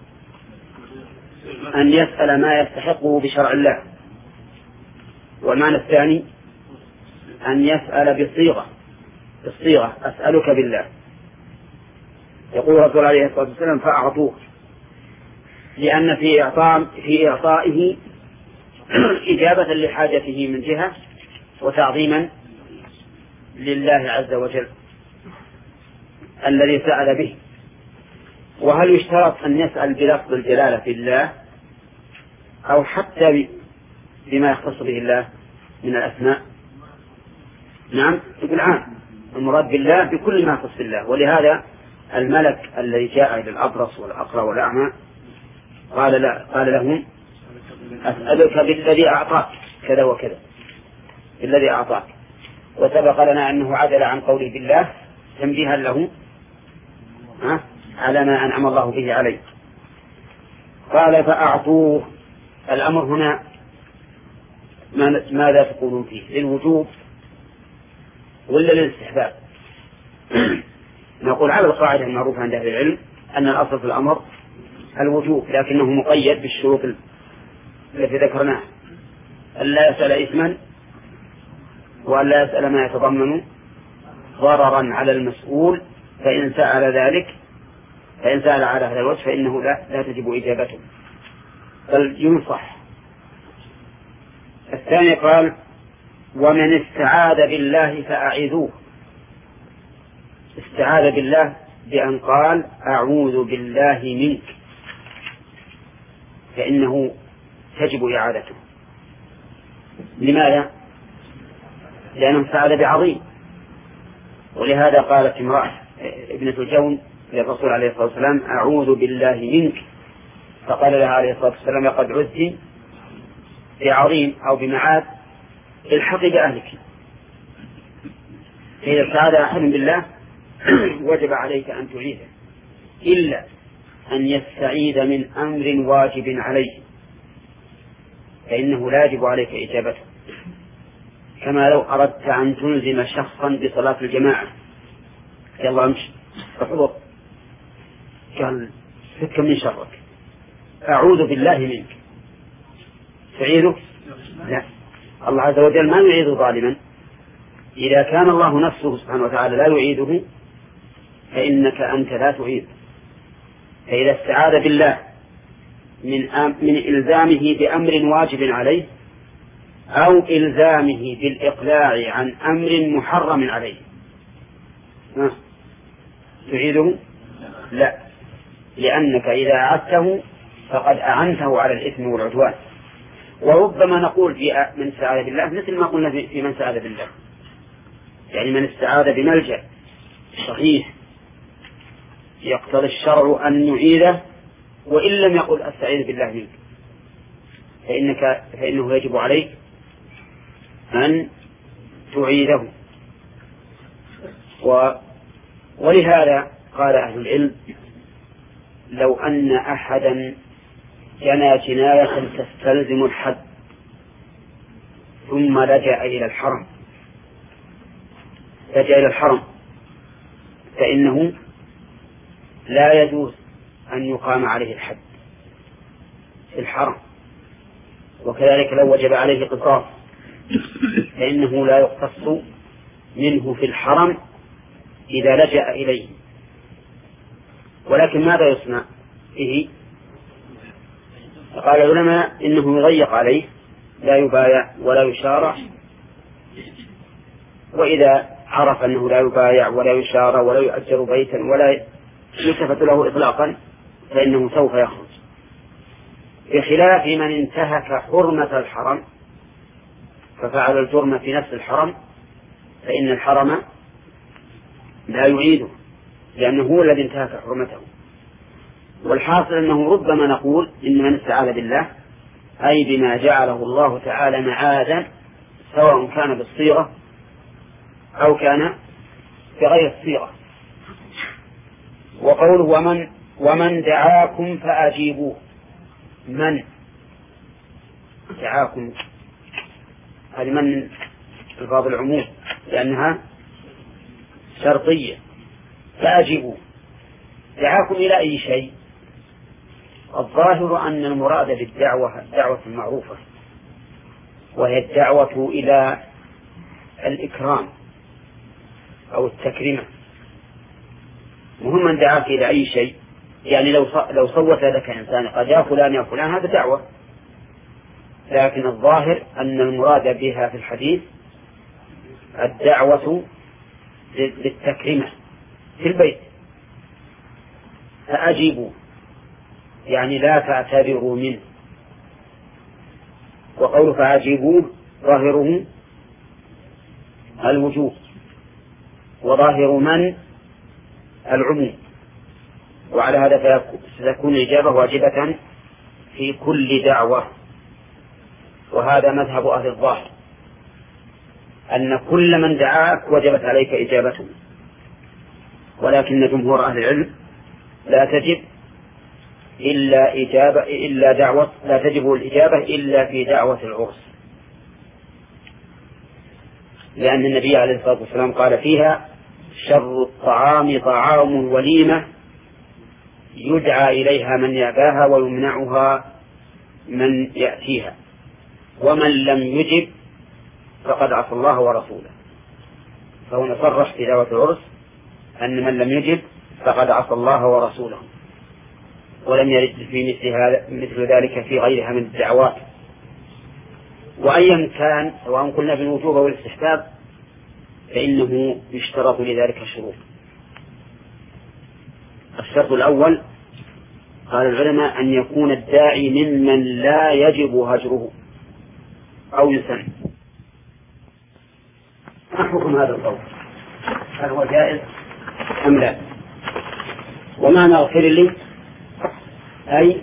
أن يسأل ما يستحقه بشرع الله، والمعنى الثاني أن يسأل بالصيغة أسألك بالله. يقول الرسول عليه الصلاة والسلام: فأعطوه، لأن في إعطائه إجابة لحاجته من جهة، وتعظيما لله عز وجل الذي سأل به. وهل يشترط أن يسأل بلفظ الجلالة في الله، أو حتى بما يختص به الله من الأسماء؟ نعم، يقول عام، المراد بالله بكل ما يخص الله. ولهذا الملك الذي جاء إلى الأبرص والأقرع والأعمى قال لهم: أسألك بالذي أعطاك كذا وكذا، بالذي أعطاك. وسبق لنا أنه عدل عن قوله بالله تنبيها له على ما أنعم الله به عليه. قال: فأعطوه. الأمر هنا ماذا تقولون فيه؟ للوجوب ولا للاستحباب؟ نقول على القاعدة المعروفة عند أهل العلم أن الأصل في الأمر الوجوب، لكنه مقيد بالشروط التي ذكرناها: ألا يسأل إثما، وألا يسأل ما يتضمن ضررا على المسؤول، فإن سأل على هذا الوجه فإنه لا تجب إجابته، بل ينصح. الثاني قال: ومن استعاذ بالله فأعيذوه. استعاذ بالله بأن قال: أعوذ بالله منك، فإنه تجب إعادته. لماذا؟ لأنه فعل بعظيم. ولهذا قالت امرأة ابنة الجون للرسول عليه الصلاة والسلام: أعوذ بالله منك، فقال لها عليه الصلاة والسلام: لقد عذت بعظيم أو بمعاد، الحقي بأهلك. فإذا استعاذ أحد بالله وجب عليك أن تعيذه، إلا أن يستعيذ من أمر واجب عليه، فإنه لا يجب عليك إجابته، كما لو أردت أن تلزم شخصا بصلاة الجماعة يلا امشي احضر، قال فك من شرك أعوذ بالله منك، تعيده؟ لا، الله عز وجل ما يعيد ظالما. إذا كان الله نفسه سبحانه وتعالى لا يعيده فإنك أنت لا تعيد. فإذا استعاذ بالله من إلزامه بأمر واجب عليه أو إلزامه بالإقلاع عن أمر محرم عليه تعيده؟ لا، لأنك إذا أعدته فقد أعنته على الإثم والعدوان. وربما نقول في من استعاذ بالله مثل ما قلنا في من استعاذ بالله، يعني من استعاذ بملجأ صحيح يقتضي الشرع أن نعيده وإن لم يقل أستعيذ بالله منك فإنه يجب عليك أن تعيده. ولهذا قال أهل العلم لو أن أحدا جنى جناية تستلزم الحد ثم لجأ إلى الحرم فإنه لا يجوز أن يقام عليه الحد في الحرم، وكذلك لو وجب عليه قصاص فإنه لا يقتص منه في الحرم إذا لجأ إليه. ولكن ماذا يصنع به؟ قال العلماء إنه يضيق عليه، لا يبايع ولا يشارع، وإذا عرف أنه لا يبايع ولا يشارع ولا يؤجر بيتا ولا يلتفت له إطلاقا فإنه سوف يخرج، بخلاف من انتهك حرمة الحرم ففعل الجرم في نفس الحرم فإن الحرم لا يعيده لأنه هو الذي انتهك حرمته. والحاصل أنه ربما نقول إن من استعاذ بالله أي بما جعله الله تعالى معاذا سواء كان بالصيغة أو كان بغير الصيغة. وقوله ومن دعاكم فأجيبوه، من دعاكم هذه من الفاظ العموم لأنها شرطية، فأجيبوه دعاكم إلى أي شيء؟ الظاهر أن المراد بالدعوة الدعوة المعروفة وهي الدعوة إلى الإكرام أو التكريم، مهم من دعاك إلى أي شيء، يعني لو صوت لك إنسان قد يا فلان يا فلان هذا دعوة، لكن الظاهر أن المراد بها في الحديث الدعوة للتكريم في البيت. فأجيبوا يعني لا تعتبروا منه. وقول فأجيبوه ظاهره الوجوب وظاهر من العموم، وعلى هذا ستكون الإجابة واجبة في كل دعوة. وهذا مذهب أهل الظاهر أن كل من دعاك وجبت عليك إجابته، ولكن جمهور أهل العلم لا تجب إلا دعوة، لا تجب الإجابة إلا في دعوة العرس، لأن النبي عليه الصلاة والسلام قال فيها شر الطعام طعام الوليمة يدعى إليها من يأباها ويمنعها من يأتيها، ومن لم يجب فقد عصى الله ورسوله. فهنا صرح في دعوة العرس أن من لم يجب فقد عصى الله ورسوله، ولم يرد في مثل ذلك في غيرها من الدعوات. وأيا كان سواء قلنا بالوجوب أو الاستحباب فإنه يشترط لذلك الشروط. الشرط الأول قال العلماء أن يكون الداعي ممن لا يجب هجره أو يسن. ما حكم هذا القول؟ هل هو جائز أم لا؟ ومعنى اغفر لي أي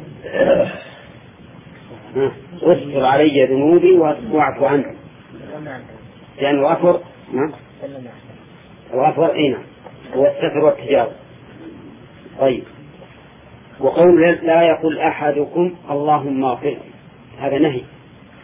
واستر علي ذنوبي واعف عنه، لأنه غفر وغفر أين هو الستر والتجاوز. طيب، وقول لا يقول أحدكم اللهم اغفر، هذا نهي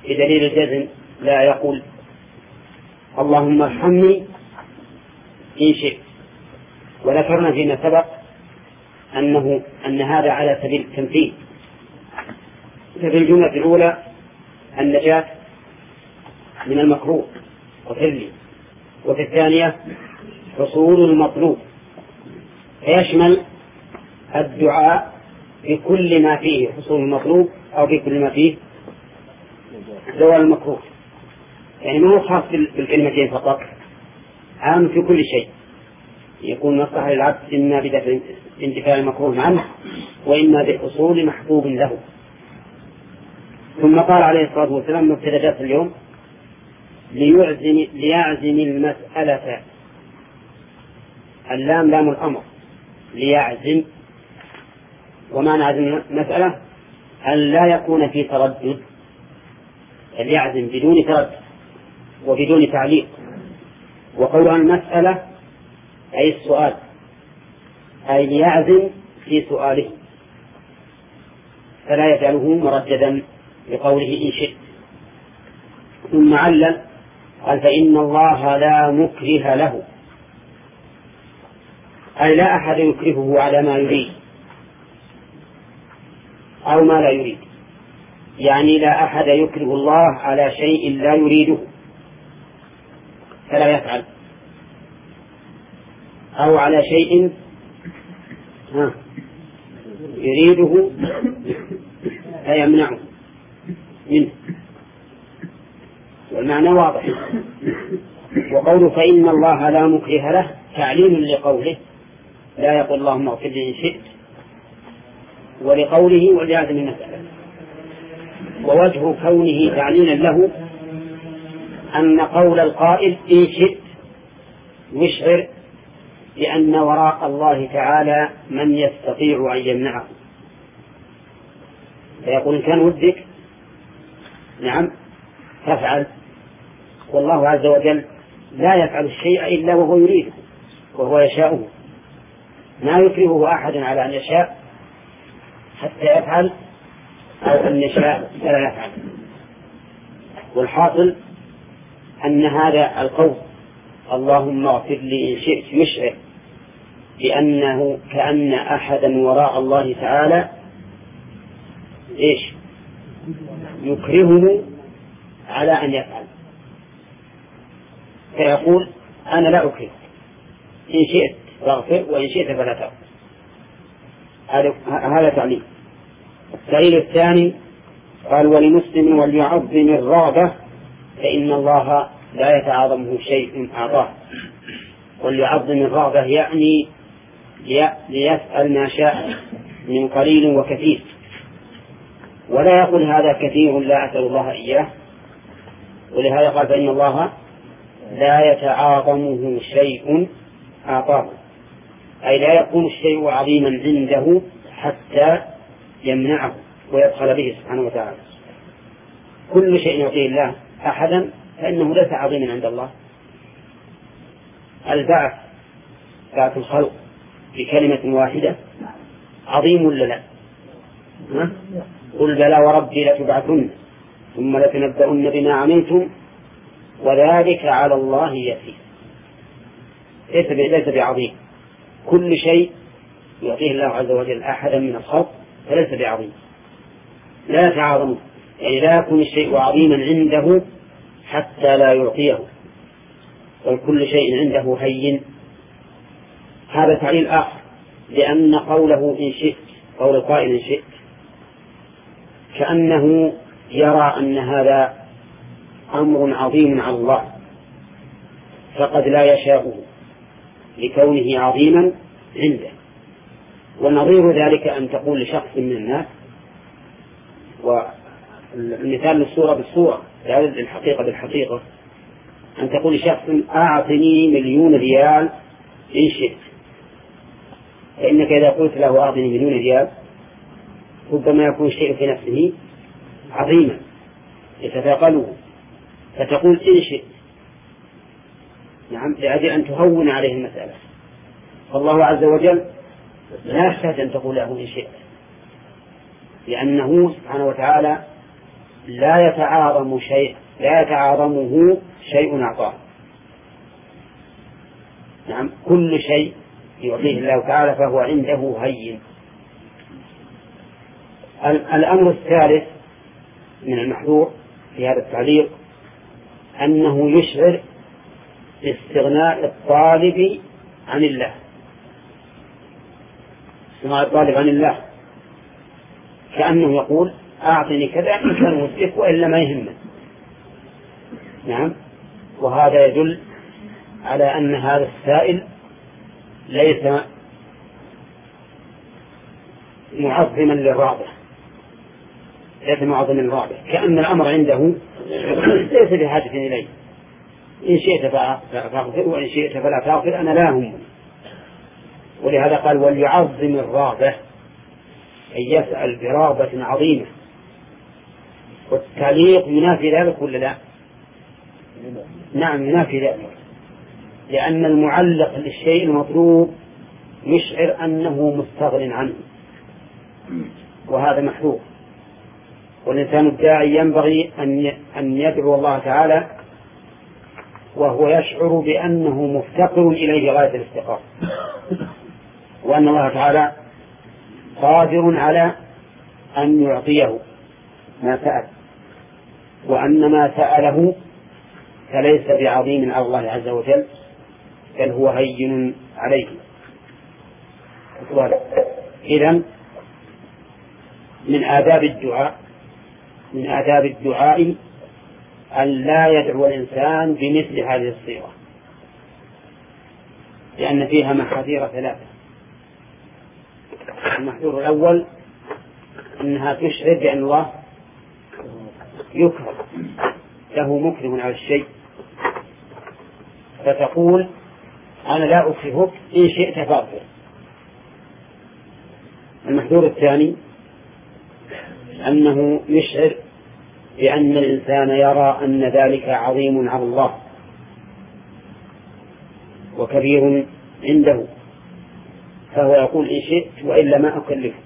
بدليل الجزم لا يقول اللهم ارحمني إن شئت. وذكرنا فيما سبق أن هذا على سبيل التمثيل. ففي الجملة الأولى النجاة من المكروه وفر لي، وفي الثانية حصول المطلوب، فيشمل الدعاء بكل ما فيه حصول المطلوب أو بكل ما فيه زوال المكروه، يعني ما هو خاص بالكلمتين فقط، عام في كل شيء. يكون مصلحة للعبد إما بدفع انتفاع المكروه عنه وإما بحصول محبوب له. ثم قال عليه الصلاة والسلام مبتدأ اليوم ليعزم المسألة، اللام لام الأمر، ليعزم. ومعنى عزم المسألة أن لا يكون في تردد، ليعزم بدون تردد وبدون تعليق. وقولها المسألة أي السؤال، أي ليعزم في سؤاله فلا يجعله مرددا بقوله إن شئت. ثم علل قال فإن الله لا مكره له، أي لا أحد يكرهه على ما يريد أو ما لا يريد، يعني لا أحد يكره الله على شيء لا يريده فلا يفعل، أو على شيء يريده فيمنعه منه، والمعنى واضح. وقوله فإن الله لا مكره له تعليل لقوله لا يقول اللهم اغفر لي إن شئت، ولقوله ولعزم المسألة. ووجه كونه تعليلا له أن قول القائل إن شئت يشعر بأن وراء الله تعالى من يستطيع أن يمنعه، فيقول إن كان ودك نعم فافعل، والله عز وجل لا يفعل الشيء إلا وهو يريده وهو يشاءه، ما يكرهه أحد على أن يشاء حتى يفعل أو أن يشاء فلا يفعل. والحاصل أن هذا القول اللهم اغفر لي إن شئت يشعر بأنه كأن أحدا وراء الله تعالى يكرهه على أن يفعل، فيقول أنا لا أكره، إن شئت فاغفر وإن شئت فلا تغفر. هذا تعليل. الدليل الثاني قال ولمسلم وليعظم الرغبة فإن الله لا يتعاظمه شيء أعطاه. وليعظم الرغبة يعني ليسأل ما شاء من قليل وكثير، ولا يقول هذا كثير لا أسأل الله إياه. ولهذا قال فإن الله لا يتعاظمه شيء أعطاه، أي لا يكون الشيء عظيما عنده حتى يمنعه ويبخل به سبحانه وتعالى. كل شيء يعطيه الله أحدا فإنه ليس عظيما عند الله. البعث بعث الخلق بكلمة واحدة عظيم ولا لا؟ قل بلى وربي لتبعثن ثم لتنبؤن بما عملتم وذلك على الله يسير. ليس بعظيم. كل شيء يعطيه الله عز وجل أحدا من الخلق فليس بعظيم، لا يتعاظمه، يعني لا يكون الشيء عظيما عنده حتى لا يعطيه، وكل شيء عنده هين. هذا تعليل آخر، لأن قوله إن شئت، قول القائل إن شئت، كأنه يرى أن هذا أمر عظيم على الله فقد لا يشاءه لكونه عظيما عنده. ونظير ذلك أن تقول لشخص من الناس، والمثال للصورة بالصورة لا للحقيقة بالحقيقة، أن تقول لشخص أعطني 1,000,000 ريال إن شئت، فإنك إذا قلت له أعطني 1,000,000 ريال ربما يكون الشيء في نفسه عظيما يتثاقله، فتقول إن شئت، نعم، لأجل أن تهون عليه المسألة. فالله عز وجل لا يحتاج أن تقول له إن شئت، لأنه سبحانه وتعالى لا يتعاظمه شيء أعطاه. نعم، كل شيء يعطيه الله تعالى فهو عنده هين. الأمر الثالث من المحذور في هذا التعليق أنه يشعر باستغناء الطالب عن الله، استغناء الطالب عن الله، كأنه يقول أعطني كذا إن كان ودك وإلا ما يهمه. نعم، وهذا يدل على أن هذا السائل ليس معظما للرغبة، كأن الأمر عنده ليس بحاجة إليه، إن شئت فاغفر وإن شئت فلا تغفر، أنا لا هم. ولهذا قال وليعظم الرغبة، أي يسأل برغبة عظيمة. والتعليق ينافي ذلك ولا لا؟ نعم ينافي ذلك، لأن المعلق للشيء المطلوب يشعر أنه مستغن عنه، وهذا محذور. والإنسان الداعي ينبغي أن يدعو الله تعالى وهو يشعر بأنه مفتقر إليه غاية الافتقار، وأن الله تعالى قادر على أن يعطيه ما سأل، وأن ما سأله فليس بعظيم على الله عز وجل، بل هو هين عليه. إذن من آداب الدعاء أن لا يدعو الإنسان بمثل هذه الصيغة، لأن فيها محاذير ثلاثة. المحذور الأول أنها تشعر بأن الله يكره، له مكره على الشيء، فتقول أنا لا أكرهك إن شئت فاغفر. المحذور الثاني أنه يشعر بأن الإنسان يرى أن ذلك عظيم على الله وكبير عنده، فهو يقول إن شئت وإلا ما أكلفه،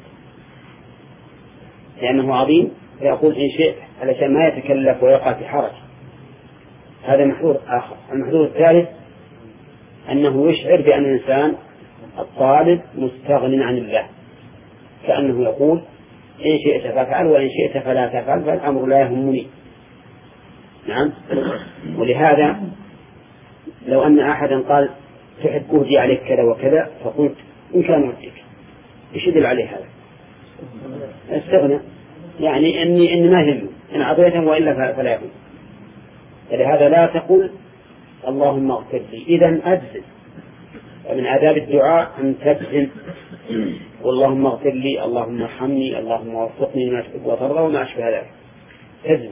لأنه عظيم فيقول إن شئت علشان ما يتكلف ويقع في حرج. هذا محذور آخر. المحذور الثالث أنه يشعر بأن الإنسان الطالب مستغن عن الله، كأنه يقول إن شئت فافعل وإن شئت فلا تفعل، فالأمر لا يهمني. نعم، ولهذا لو أن أحدا قال تحب أهدي عليك كذا وكذا، فقلت إن كان ودك، إيش يدل عليه هذا؟ استغنى، يعني إني ما يهم، إن أعطيته وإلا فلا يهم. فلهذا لا تقول اللهم اغفر لي، إذن أجزم. ومن آداب الدعاء أن تجزم، واللهم اغفر لي، اللهم ارحمني، اللهم وفقني لما تحب وترضى وما أشبه ذلك، تجزم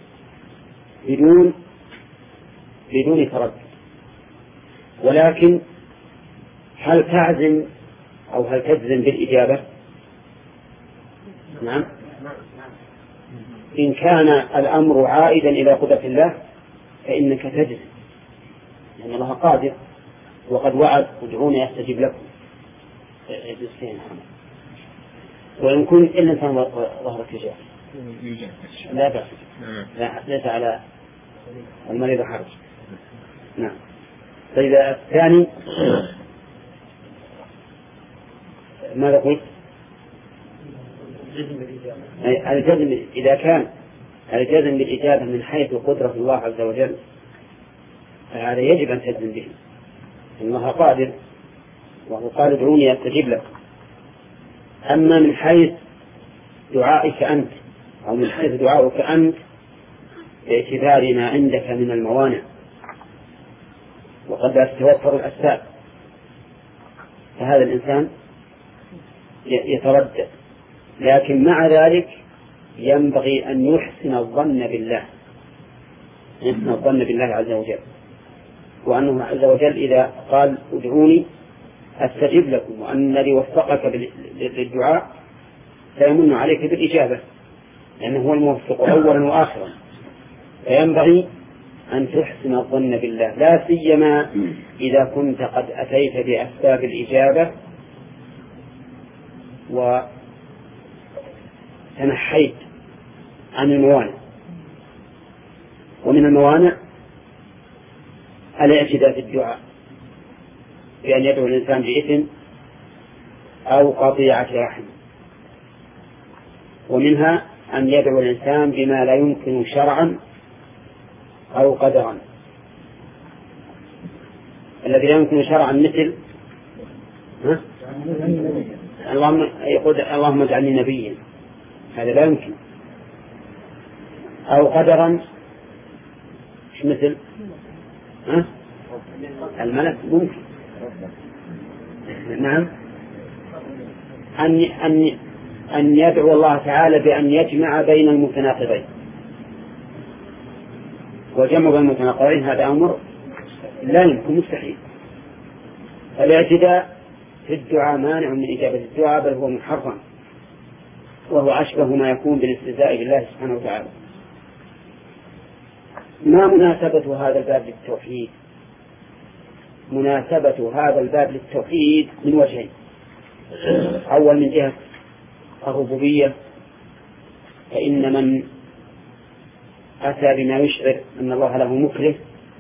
بدون تردد. ولكن هل تعزم أو هل تجزم بالإجابة؟ نعم، إن كان الأمر عائدا إلى قدرة الله فإنك تجزم، لأن الله قادر وقد وعد ادعوني أستجب لكم. وإن كنت إلا إنسان ظهرك جاء لا بأس، ليس على المريض حرج. نعم. فإذا الثاني ماذا قلت؟ الجزم إذا كان الجزم بالإجابة من حيث قدرة الله عز وجل فهذا يجب أن تجزم به، إن الله قادر وهو قال ادعوني أستجب لك. أما من حيث دعائك أنت أو من حيث دعائك أنت باعتبار ما عندك من الموانع وقد لا تتوفر الأسباب، فهذا الإنسان يتردد. لكن مع ذلك ينبغي أن يحسن الظن بالله، يحسن الظن بالله عز وجل، وأنه عز وجل إذا قال ادعوني أستجب لكم وأن الذي وفقك للدعاء سيمن عليك بالإجابة، لأنه هو الموفق أولا وآخرا. فينبغي أن تحسن الظن بالله، لا سيما إذا كنت قد أتيت بأسباب الإجابة وتنحيت عن الموانع. ومن الموانع الاعتداء في الدعاء بأن يدعو الإنسان بإثم أو قطيعة رحم، ومنها أن يدعو الإنسان بما لا يمكن شرعا أو قدرا. الذي لا يمكن شرعا مثل اللهم اجعلني نبيا، هذا لا يمكن. أو قدرا مثل الملك ممكن. نعم. أن يدعو الله تعالى بأن يجمع بين المتناقضين، وجمع بين المتناقضين هذا أمر لا يمكن، مستحيل. الاعتداء في الدعاء مانع من إجابة الدعاء، بل هو محرم، وهو أشبه ما يكون بالاستهزاء بالله سبحانه وتعالى. ما مناسبة هذا الباب للتوحيد؟ مناسبة هذا الباب للتوحيد من وجهين. أول من جهة الربوبية، فإن من أتى بما يشعر أن الله له مكره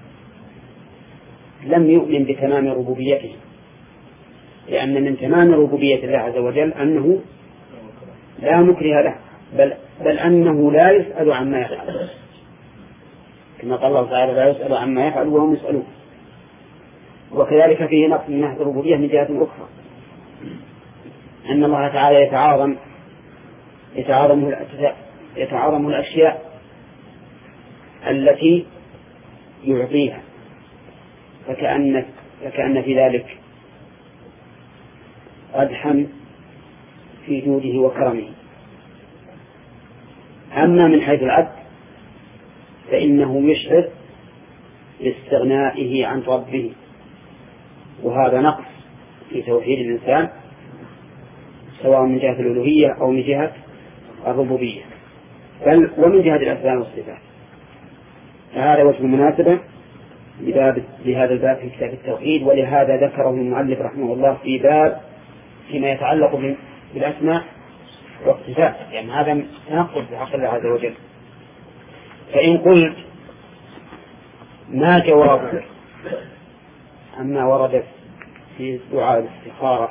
لم يؤمن بتمام ربوبيته، لأن من تمام ربوبية الله عز وجل أنه لا مكره له، بل أنه لا يسأل عما يفعل، كما قال الله تعالى لا يسأل عما يفعل وهم يسألون. وكذلك فيه نقص من ناحية الربوبية من جهة أخرى، أن الله تعالى يتعاظم الأشياء التي يعطيها، فكأن في ذلك قدحا في جوده وكرمه. أما من حيث العبد فإنه يشعر باستغنائه عن ربه، وهذا نقص في توحيد الإنسان سواء من جهة الألوهية أو من جهة الربوبية، بل ومن جهة الأسماء والصفات. فهذا وجه مناسبة لهذا الباب في كتاب التوحيد، ولهذا ذكره المؤلف رحمه الله في باب فيما يتعلق بالأسماء والصفات، يعني هذا تنقل في حق الله عز وجل. فإن قلت ما جوابك عما ورد في دعاء الاستخارة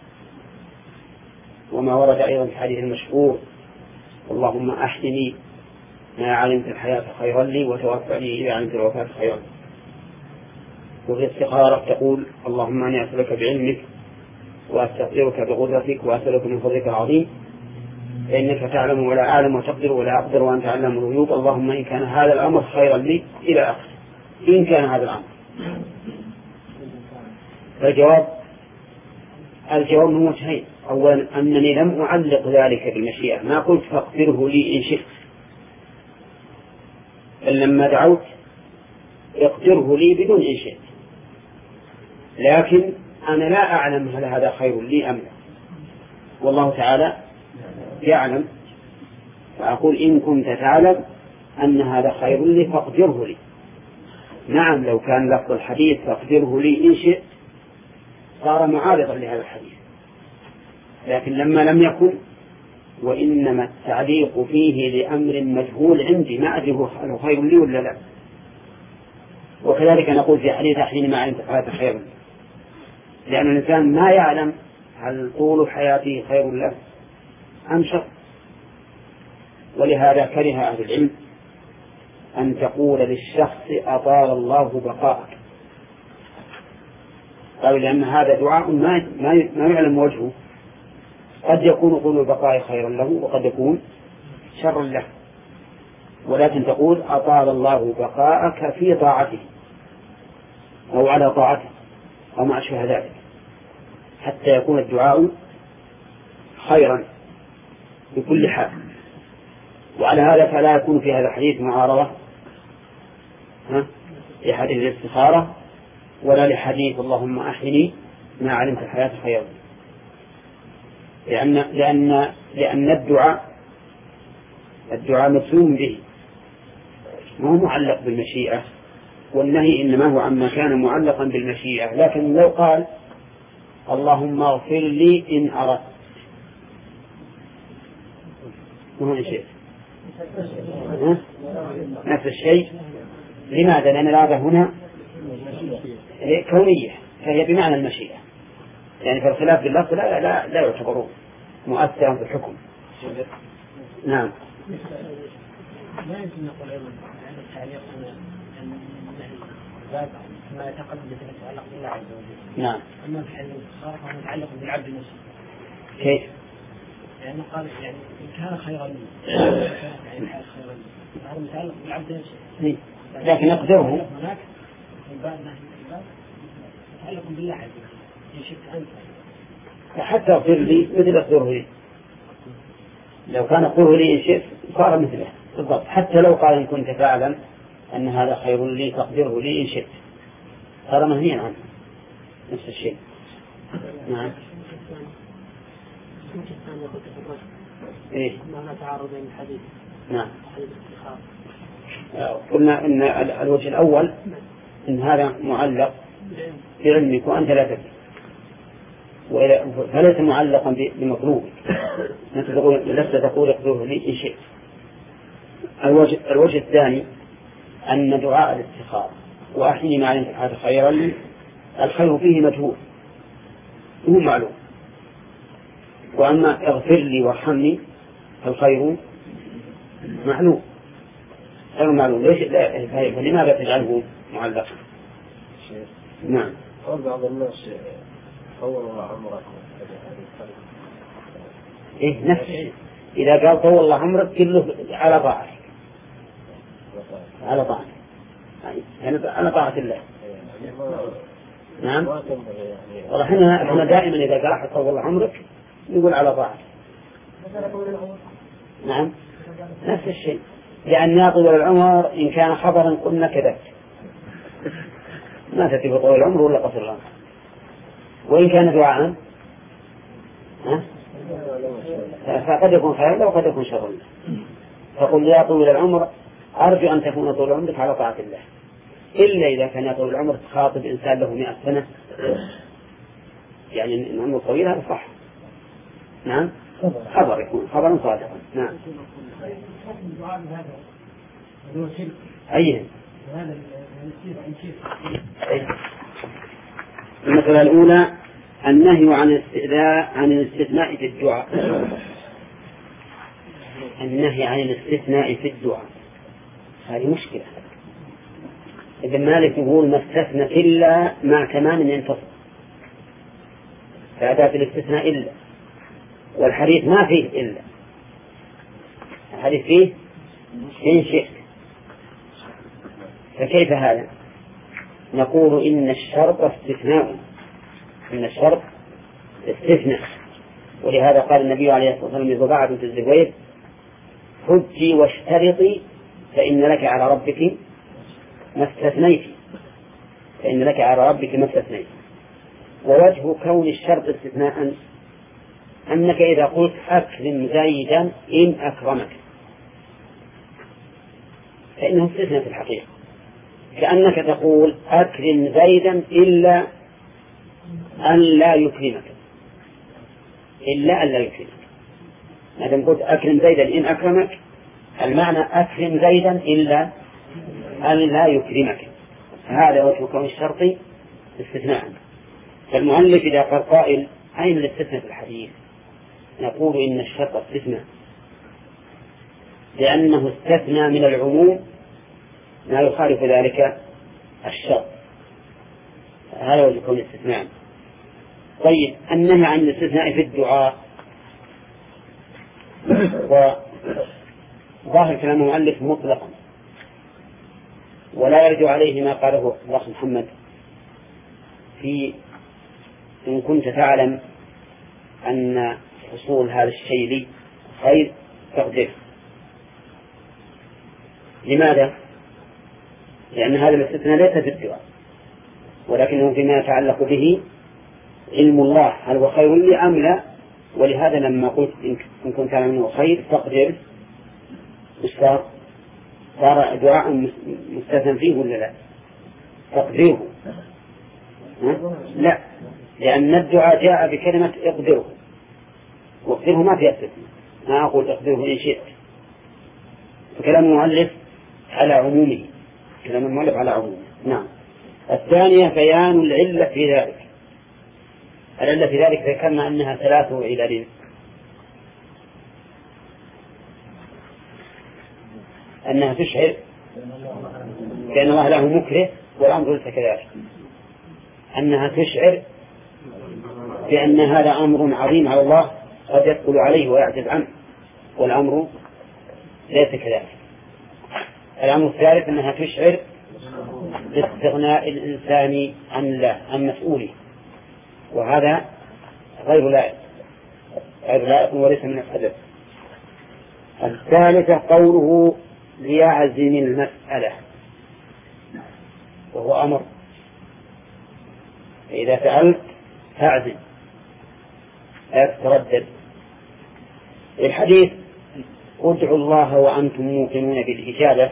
وما ورد أيضا في الحديث المشهور اللهم أحيني ما علمت الحياة خيرا لي وتوفني إذا علمت الوفاة خيرا لي. وفي الاستخارة تقول اللهم أني أسألك بعلمك وأستغفرك بقدرتك وأسألك من فضلك العظيم فإنك تعلم ولا أعلم وتقدر ولا أقدر وأنت علام الغيوب، اللهم إن كان هذا الأمر خيرا لي إلى آخره. إن كان هذا الأمر، الجواب من وجهين. أولا أنني لم أعلق ذلك بالمشيئة، ما قلت فاغفره لي إن شئت، بل لما دعوت اغفره لي بدون إن شئت، لكن أنا لا أعلم هل هذا خير لي أم لا، والله تعالى يعلم، فأقول إن كنت تعلم أن هذا خير لي فاقدره لي. نعم لو كان لفظ الحديث فاقدره لي إن شئت صار معارضا لهذا الحديث، لكن لما لم يكن وإنما التعليق فيه لأمر مجهول عندي ما أدري هل خير لي ولا لا. وكذلك نقول في حديث حين ما علمت حياة خير، لأن الإنسان ما يعلم هل طول حياته خير له أم شر. ولهذا كره أهل العلم أن تقول للشخص أطال الله بقاءك، قالوا لأن هذا دعاء ما يعلم وجهه، قد يكون طول البقاء خيرا له وقد يكون شرا له، ولكن تقول أطال الله بقاءك في طاعته أو على طاعته أو ما أشبه ذلك، حتى يكون الدعاء خيرا بكل حال. وعلى هذا فلا يكون في هذا الحديث معارضة لحديث الاستخارة ولا لحديث اللهم أحيني ما علمت الحياة خيرا، لأن الدعاء مسلوم به، ما هو معلق بالمشيئة، والنهي إنما هو عما كان معلقا بالمشيئة. لكن لو قال اللهم اغفر لي إن أردت، ما هو شيء نفس الشيء، لماذا؟ لأن الإرادة هنا كونية، فهي بمعنى المشيئة، يعني في الخلاف باللفظ لا يعتبر مؤثرا في الحكم. نعم. ما يمكن نقول أيضا عند التعليق أن ما يتقدم يتعلق بالله عز وجل. نعم. أما في حل الانتصار فهو متعلق بالعبد نفسه. كيف؟ لأنه قال يعني إن كان خيرا لي يعني الحال خيرا لي فهذا متعلق بالعبد نفسه. لكن نقدره هناك الباب نهي الباب متعلق بالله عز وجل. إن شئت أنت حتى اغفر لي مثل اغفره لي، لو كان اغفره لي إن شئت صار مثله بالضبط، حتى لو قال إن كنت فاعلا أن هذا خير لي فاقدره لي إن شئت، صار منهيا عنه نفس الشيء. نعم. إيه؟ ما تعارض بين الحديث. نعم. قلنا إن الوجه الأول إن هذا معلق بعلمك وأنت لا تدري، فليس معلقا بمطلوبك، لست تقول اقدره لي إن شئت. الوجه الثاني أن دعاء الاستخارة وأحيي ما علمت هذا خيرا لي، الخير فيه مجهول هو معلوم، وأما اغفر لي وارحمني فالخير معلوم غير معلوم. ليش فلماذا تجعله معلقا؟ نعم. قال بعض الناس طول الله عمرك. إيه نفسه إذا قال طول الله عمرك كله على طاعة، على طاعة يعني على طاعة الله. نعم. احنا دائما إذا قال أحد طول الله عمرك يقول على طاعة. نعم نفس الشيء، لأن يطول العمر إن كان خبرا قلنا كذبت، ما تتبع طول العمر ولا قصر العمر، وإن كان دعاء فقد يكون خير له وقد يكون شر له. فقل يا طويل العمر أرجو أن تكون طول عمرك على طاعة الله، إلا إذا كان طول العمر تخاطب إنسان له 100 سنة، يعني العمر طويل هذا صح. نعم خبر يكون خبرا صادقا. نعم. أيه المسألة الأولى النهي عن الاستثناء في الدعاء. النهي عن الاستثناء في الدعاء هذه مشكلة. ابن مالك يقول ما استثنى إلا مع كمان ينتصر، فأداة الاستثناء إلا، والحديث ما فيه إلا، الحديث فيه إن شئت، فكيف هذا؟ نقول إن الشرط استثناء، إن الشرط استثناء، ولهذا قال النبي عليه الصلاة والسلام لضباعة بنت الزبير حجي واشترطي فإن لك على ربك ما استثنيت، فإن لك على ربك ما استثنيت. ووجه كون الشرط استثناء أنك إذا قلت أكرم زيدا إن أكرمك فإنه استثناء في الحقيقة، كأنك تقول أكرم زيدا إلا أن لا يكرمك، إلا أن لا يكرمك. إذا قلت أكرم زيدا إن أكرمك المعنى أكرم زيدا إلا أن لا يكرمك، هذا وجه كون الشرط استثناء. فالمؤلف إذا قال قائل أين الاستثناء في الحديث؟ نقول إن الشرط استثناء لأنه استثنى من العموم ما يخالف ذلك الشرط، هذا وجه كون الاستثناء. طيب النهي عن الاستثناء في الدعاء، وظاهر كلام المؤلف مطلقا ولا يرجع عليه ما قاله الأخ محمد في إن كنت تعلم أن حصول هذا الشيء لي خير تقدر. لماذا؟ لأن هذا الاستثناء ليس في الدعاء ولكنه فيما يتعلق به علم الله هل هو خير لي أم لا، ولهذا لما قلت إن كنت تعلم أنه خير تقدر صار دعاء مستثنى فيه ولا لا؟ تقديره لا، لأن الدعاء جاء بكلمة اقدره، واقدره ما في استثناء، ما أقول اقدره إن شئت، فكلام المؤلف على عمومه كلام المؤلف على عمومه. نعم. الثانية بيان العلة في ذلك. العلة في ذلك ذكرنا أنها 3 علل. أنها تشعر بأن الله له مكره والأمر ليس كذلك، أنها تشعر بأن هذا أمر عظيم على الله قد يدخل عليه ويعجز عنه والأمر ليس كذلك. الأمر الثالث أنها تشعر باستغناء الإنسان عن الله عن مسؤوله، وهذا غير لائق وليس من الأدب. الثالثة قوله ليعزم المسألة، وهو أمر، فإذا سألت فاعزم لا تتردد. الحديث ادعوا الله وأنتم موقنون بالإجابة،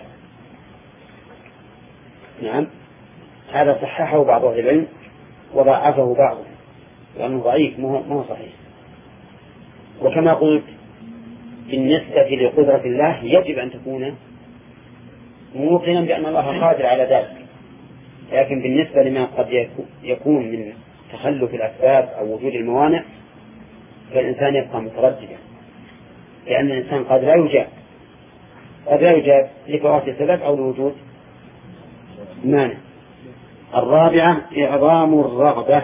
نعم، هذا صححه بعض أهل العلم وضعفه بعضهم لأنه ضعيف مو صحيح. وكما قلت بالنسبة لقدرة الله يجب أن تكون موقنا بأن الله قادر على ذلك، لكن بالنسبة لما قد يكون من تخلف الأسباب أو وجود الموانع فالإنسان يبقى مترددا، لأن الإنسان قد لا يجاب لفوات السبب أو لوجود مانع. الرابعة إعظام الرغبة،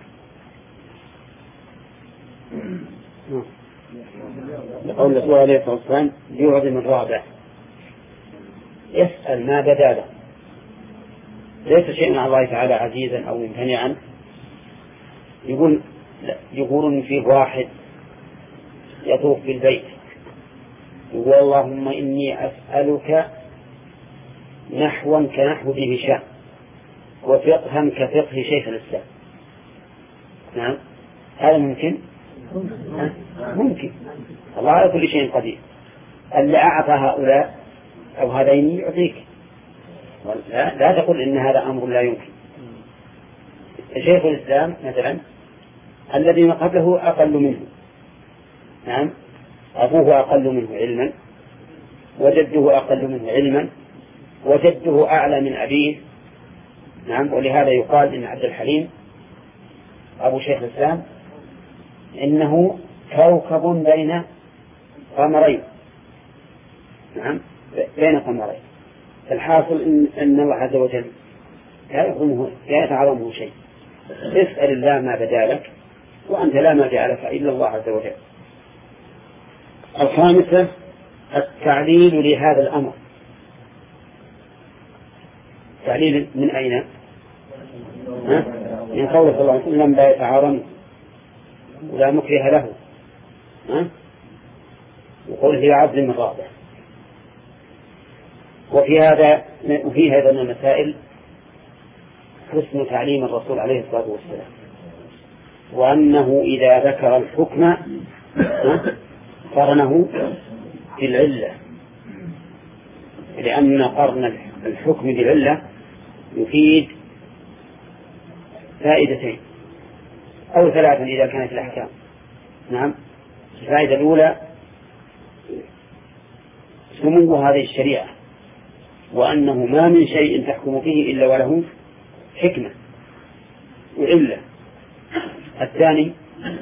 لقول الرسول عليه الصلاة والسلام يعظم الرغبة، يسأل ما بدا له، ليس شيء على الله تعالى عزيزا أو ممتنعا. يقولون فيه واحد يطوف بالبيت يقول اللهم إني أسألك نحوا كنحو ذي هشام وفقها كفقه شيخ الإسلام. نعم، هذا ممكن؟ ممكن، الله على كل شيء قدير. اللي أعطى هؤلاء أو هذين يعطيك، لا تقول إن هذا أمر لا يمكن. شيخ الإسلام مثلا الذين قبله أقل منه، نعم، أبوه أقل منه علما وجده أقل منه علما وجده أعلى من أبيه، نعم. ولهذا يقال إن عبد الحليم أبو شيخ الإسلام إنه كوكب بين قمرين، نعم، بين قمرين. الحاصل إن الله عز وجل لا يتعظمه شيء. اسأل الله ما بدا لك وأنت لا ما جعلك إلا الله عز وجل. الخامسة التعليل لهذا الأمر. تعليل من أين؟ من قوله صلى الله عليه وسلم لا يتعارض ولا مكره له، وقوله يعظم الرغبة. وفي هذا من المسائل حسن تعليم الرسول عليه الصلاة والسلام، وأنه إذا ذكر الحكم قرنه بالعلة، لأن قرن الحكم بالعلة يفيد فائدتين أو 3 إذا كانت الأحكام. نعم، الفائدة الأولى سمو هذه الشريعة، وأنه ما من شيء تحكم فيه إلا وله حكمة وعلة. الثاني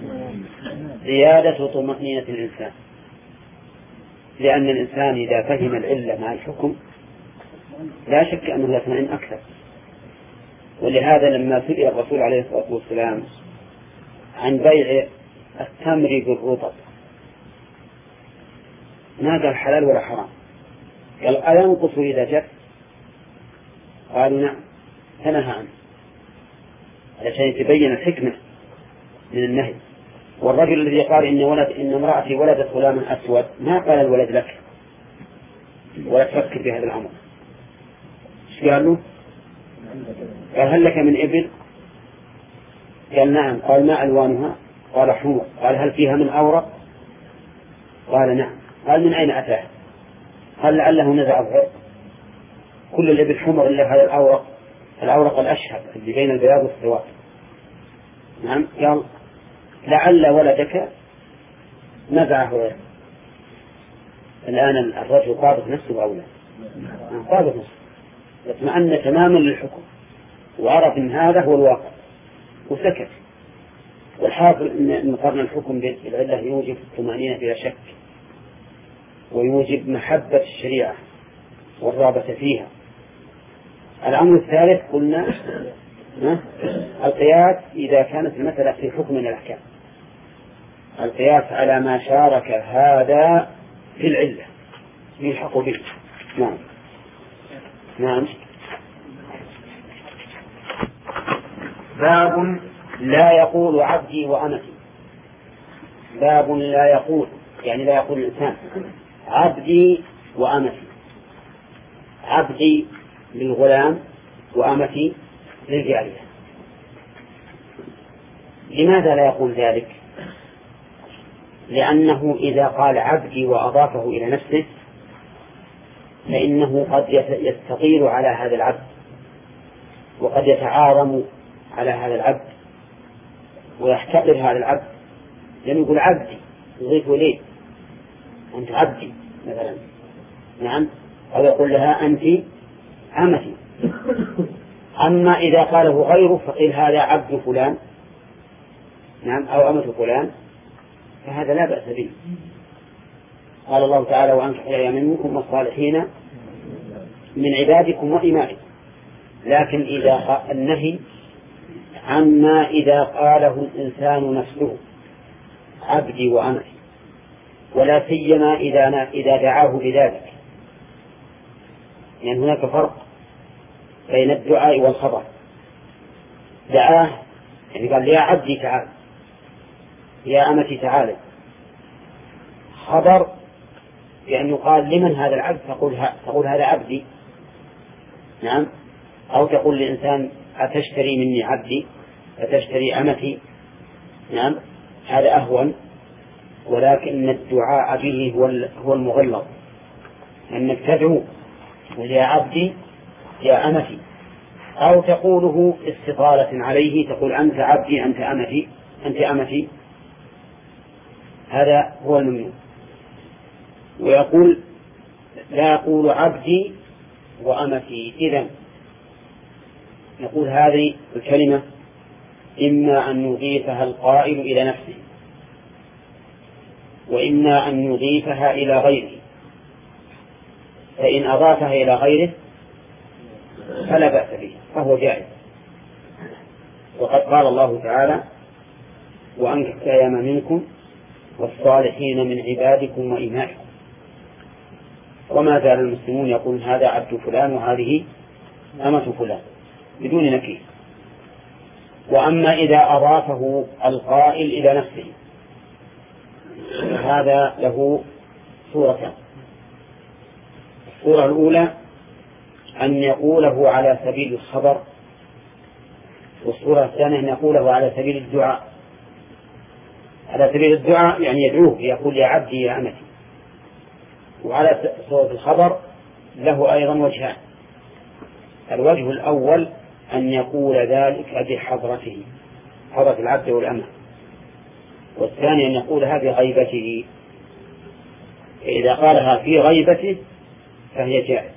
زيادة طمأنينة الإنسان، لأن الإنسان إذا فهم العلة مع الحكم لا شك أنه يطمئن أكثر. ولهذا لما سئل الرسول عليه الصلاة والسلام عن بيع التمر بالرطب ما قال حلال ولا حرام، قال أينقص إذا جف؟ قالوا نعم، فنهى عنه علشان يتبين الحكمة من النهي. والرجل الذي قال إن امرأتي ولدت غلاما أسود ما قال الولد لك ولا تفكر في هذا الأمر. ايش قال له؟ قال هل لك من إبل؟ قال نعم. قال ما ألوانها؟ قال حمر. قال هل فيها من أورق؟ قال نعم. قال من أين أتاه؟ قال لعله نزع العرق، كل الإبل حمر إلا هذا الأورق الأشهب اللي بين البياض والسواد. نعم. قال لعل ولدك نزعه غيره. الآن الرجل قابض نفسه أو لا؟ قابض نفسه، اطمأن تماما للحكم وعرف أن هذا هو الواقع وسكت. والحاصل أن قرن الحكم بالعلة يوجب الطمأنينة بلا شك، ويوجب محبة الشريعة والرغبة فيها. الأمر الثالث قلنا القياس إذا كانت المسألة في حكم من الأحكام، القياس على ما شارك هذا في العلة يلحق به. نعم نعم. باب لا يقول عبدي وأمتي. باب لا يقول، يعني لا يقول الإنسان عبدي وأمتي. عبدي للغلام وأمتي للجارية. لماذا لا يقول ذلك؟ لأنه إذا قال عبدي وأضافه إلى نفسه فإنه قد يستطيل على هذا العبد، وقد يتعاظم على هذا العبد ويحتقر هذا العبد، لأنه يقول عبدي يضيف إليه أنت عبدي مثلا. نعم. أو يقول لها أنت أمتي. أما إذا قاله غيره فقيل هذا عبد فلان، نعم، أو أمة فلان، فهذا لا بأس به. قال الله تعالى وأنكحوا الأيام منكم والصالحين من عبادكم وإمائكم. لكن إذا النهي عما إذا قاله الإنسان نفسه عبدي وأمتي، ولا سيما إذا دعاه بذلك، يعني هناك فرق بين الدعاء والخبر. دعاه يعني قال يا عبدي تعال، يا أمتي تعال. خبر يعني يقال لمن هذا العبد، تقول هذا عبدي، نعم. أو تقول لإنسان أتشتري مني عبدي، أتشتري أمتي، نعم، هذا أهون. ولكن الدعاء به هو المغلظ، أنك تدعو يا عبدي يا أمتي، أو تقوله استطالة عليه، تقول أنت عبدي أنت أمتي أنت أمتي، هذا هو الممنوع. ويقول لا يقول عبدي وأمتي. إذن نقول هذه الكلمة إما أن يضيفها القائل إلى نفسه، وإما أن يضيفها إلى غيره. فإن أضافها إلى غيره فلا بأس به، فهو جائز. وقد قال الله تعالى وأنكحوا الأيام منكم والصالحين من عبادكم وإمائكم. وما زال المسلمون يقول هذا عبد فلان وهذه أمة فلان بدون نكير. وأما إذا أضافه القائل إلى نفسه هذا له صورتان. الصورة الأولى أن يقوله على سبيل الخبر، والصورة الثانية أن يقوله على سبيل الدعاء. على سبيل الدعاء يعني يدعوه يقول يا عبدي يا أمتي. وعلى صورة الخبر له أيضا وجهان. الوجه الأول أن يقول ذلك بحضرته، حضرة العبد والأمة، والثاني أن يقولها بغيبته. فإذا قالها في غيبته فهي جائز.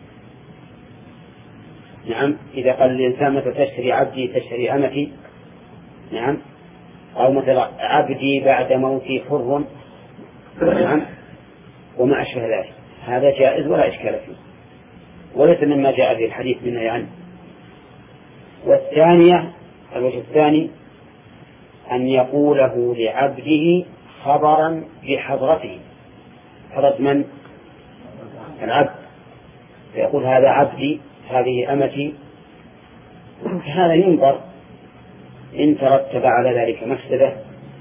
نعم. إذا قال الإنسان متى تشتري عبدي تشتري أمتي، نعم، أو مثلا عبدي بعد موتي حر، نعم، وما أشبه ذلك، هذا جائز ولا إشكال فيه، وليس مما جاء به الحديث منه يعني. والثانية الوجه الثاني أن يقوله لعبده خبرا بحضرته، حضرة من؟ العبد، فيقول هذا عبدي هذه أمتي. هذا ينظر إن ترتب على ذلك مفسدة،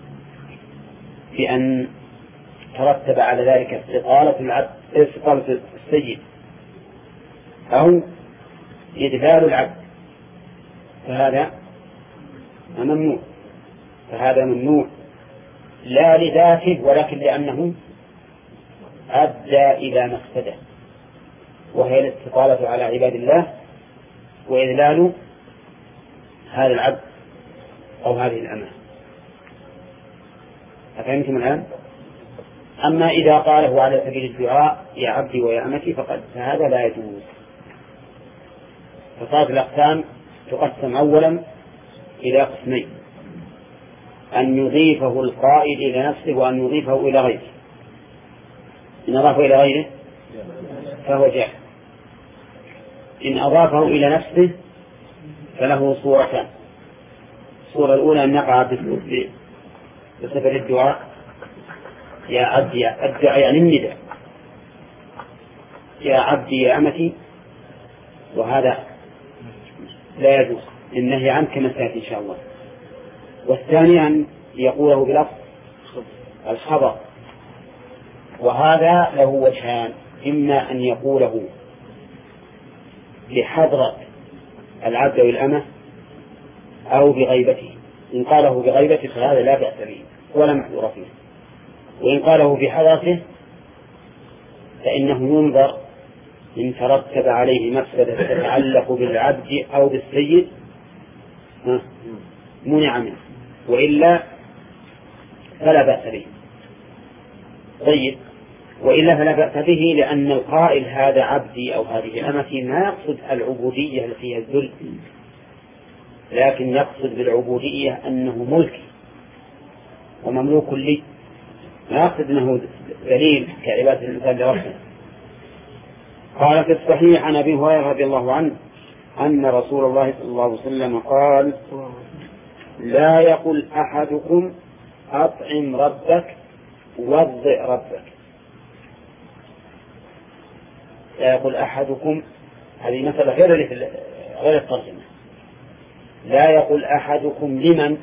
بأن ترتب على ذلك استطالة العبد، استطالة السيد، أو إذلال العبد، فهذا ممنوع. فهذا ممنوع لا لذاته ولكن لأنه أدى إلى مفسدة، وهي الاستطالة على عباد الله وإذلال هذا العبد أو هذه الأمة. أفهمتم الآن؟ أما إذا قاله على سبيل الدعاء يا عبدي ويا أمتي فهذا لا يجوز. فصارت الأقسام تقسم أولا إلى قسمين: أن يضيفه القائل إلى نفسه وأن يضيفه إلى غيره. إن أضافه إلى غيره فهو جاهل، إن أضافه إلى نفسه فله صورتان: الصورة الأولى أن يقع بصفة الدعاء: يا عبدي، الدعاء يعني النداء، يا عبدي يا أمتي، وهذا لا يجوز، النهي عنه كما سيأتي إن شاء الله. والثاني أن يقوله بلفظ الخبر، وهذا له وجهان: إما أن يقوله بحضرة العبد أو الأمة أو بغيبته. إن قاله بغيبته فهذا لا بأس به ولا محذور فيه، وإن قاله بحضرته فإنه ينظر إن ترتب عليه مفسدة تتعلق بالعبد أو بالسيد منع منه، وإلا فلا بأس به. طيب، وإلا فلا بأس به، لأن القائل هذا عبدي أو هذه أمتي ما يقصد العبودية التي هي الذل، لكن يقصد بالعبودية أنه ملكي ومملوك لي، ما يقصد أنه دليل كعبادة الإنسان لربه. قال في الصحيح عن أبي هريرة رضي الله عنه أن رسول الله صلى الله عليه وسلم قال: لا يقل أحدكم أطعم ربك وضئ ربك. لا يقول أحدكم، هذه مثلا غير الترجمة. لا يقول أحدكم لمن؟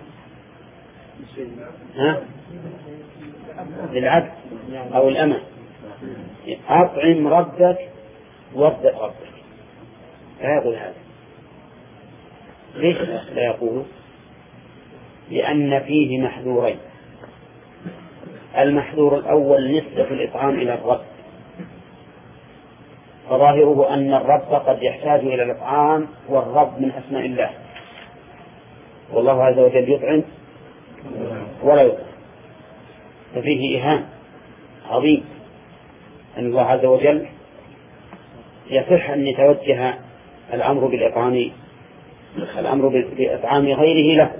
للعبد أو الأمة: أطعم ربك وضئ ربك. لا يقول هذا. ليش لا يقول؟ لأن فيه محذورين: المحذور الأول نسبة الإطعام إلى الرب، فظاهره أن الرب قد يحتاج إلى الإطعام، والرب من أسماء الله، والله عز وجل يطعم ولا يطعم، ففيه إيهام عظيم أن الله عز وجل يصح أن يتوجه الأمر بإطعام غيره له: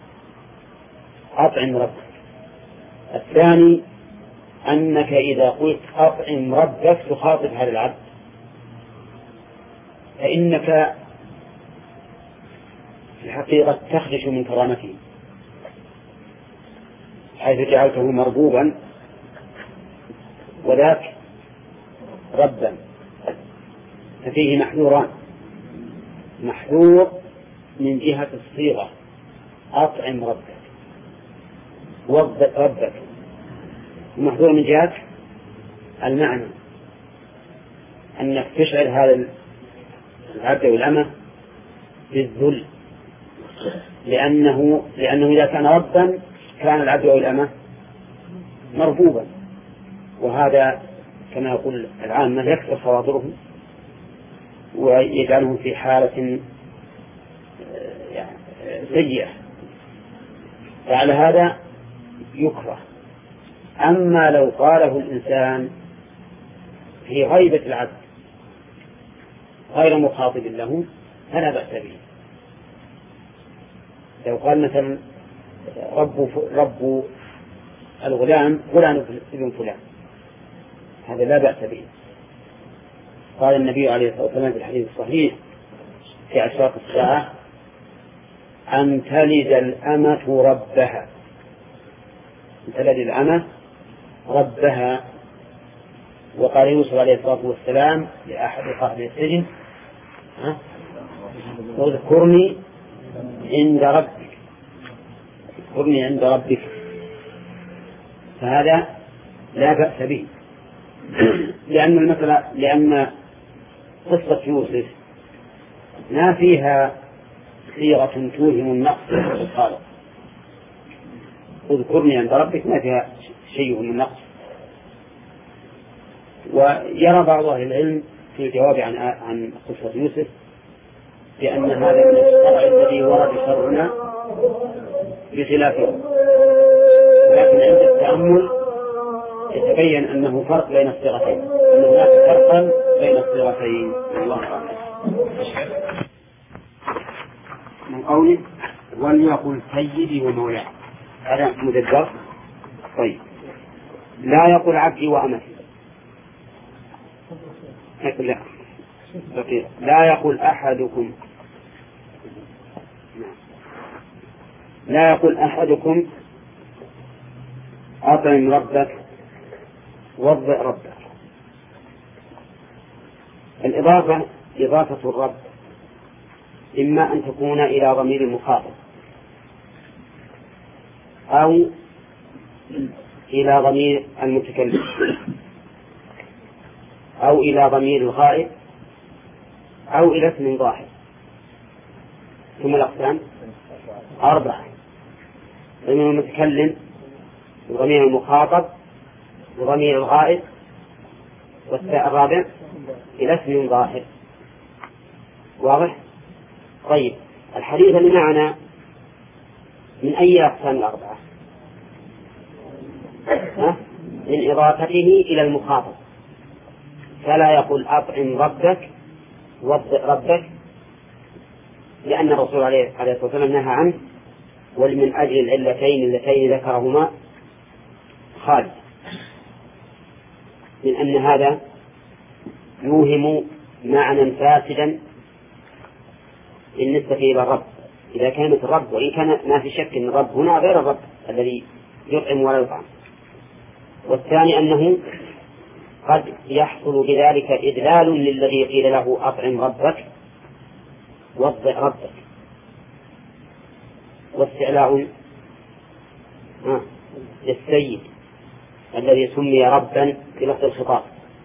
أطعم ربك. الثاني أنك إذا قلت أطعم ربك تخاطب هذا العبد، فإنك في الحقيقة تخدش من كرامته، حيث جعلته مربوبا وذاك ربا. ففيه محذوران: محذور من جهة الصيغة: أطعم ربك وضئ ربك، ومحذور من جهة المعنى، أنك تشعر هذا العبد والأمة بالذل، لأنه إذا كان ربا كان العبد والأمة مربوبا، وهذا كما يقول العامة يكسر خواطرهم ويجعلهم في حالة سيئة، فعلى هذا يكره. أما لو قاله الإنسان في غيبة العبد غير مخاطب له فلا بأس به. لو قال مثلا رب الغلام فلان ابن فلان، هذا لا بأس به. قال النبي عليه الصلاة والسلام في الحديث الصحيح في أشراط الساعة: أن تلد الأمة ربها، أن تلد الأمة ربها. وقال يوسف عليه الصلاة والسلام لأحد قائد السجن: اذكرني عند ربك، اذكرني عند ربك. فهذا لا بأس به، لأن قصة يوسف ما فيها صيغة توهم النقص في الخالق. اذكرني عند ربك ما فيها شيء من النقص. ويرى بعض أهل العلم في الجواب عن قصة يوسف بأن هذا من الشرع الذي ورد شرعنا بخلافه، لكن عند التأمل يتبين أنه فرق بين الصيغتين، أن هناك فرقا بين الصيغتين. الله أعلم. من قوله وليقل سيدي ومولاي، هذا مدبر. طيب لا يقل عبدي وأمتي، لا يقل أحدكم، لا يقل أحدكم أطعم ربك وضع ربك. الإضافة إضافة الرب إما أن تكون إلى ضمير المخاطب أو إلى ضمير المتكلم أو إلى ضمير الغائب أو إلى اسم ظاهر. ثم الأقسام 4: ضمير المتكلم وضمير المخاطب وضمير الغائب، والرابع إلى اسم ظاهر. واضح؟ طيب الحديث اللي معنا من أي أقسام 4؟ من إضافته إلى المخاطب، فلا يقول أطعم ربك وضع ربك، لأن الرسول عليه الصلاة والسلام نهى عنه، ومن أجل العلتين اللتين ذكرهما خالد، من أن هذا يوهم معنى فاسدا بالنسبة إلى الرب إذا كانت الرب، وإن كان ما في شك أن الرب هنا غير الرب الذي يطعم ولا يطعم. والثاني أنه قد يحصل بذلك إدلال للذي قيل له أطعم ربك وضع ربك، واستعلاء للسيد الذي سمي ربا في لفظ الخطاب.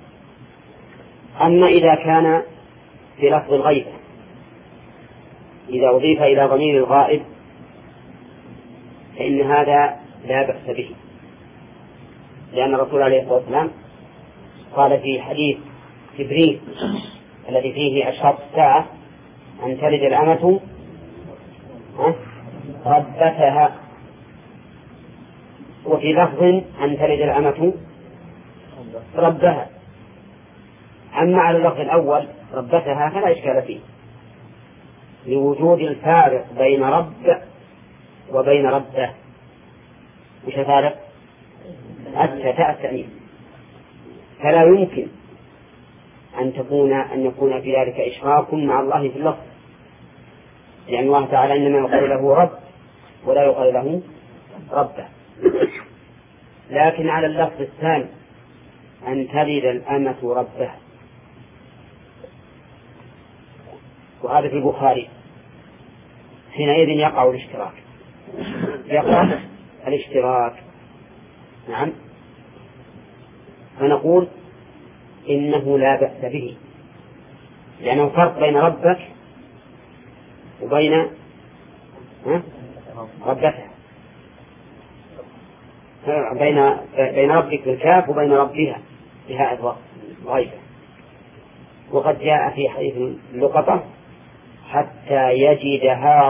أما إذا كان في لفظ الغيبة، إذا أضيف إلى ضمير الغائب فإن هذا لا بأس به، لأن الرسول عليه الصلاة والسلام قال في حديث جبريل الذي فيه أشراط الساعة أن تلد الأمة ربتها، وفي لفظ أن تلد الأمة ربها. أما على اللفظ الأول ربتها فلا إشكال فيه، لوجود الفارق بين رب وبين ربه. وش الفارق؟ التاء التأنيث، فلا يمكن أن يكون في ذلك إشراك مع الله في اللفظ، لأن الله تعالى إنما يقال له رب ولا يقال له ربه. لكن على اللفظ الثاني أن تلد الأمة ربها، وهذا في البخاري، حينئذ يقع الاشتراك. نعم، فنقول إنه لا بأس به، لأنه فرق بين ربك وبين ربتها، بين ربك بالكاف وبين ربها بهاء الغيبة. وقد جاء في حديث اللقطة حتى يجدها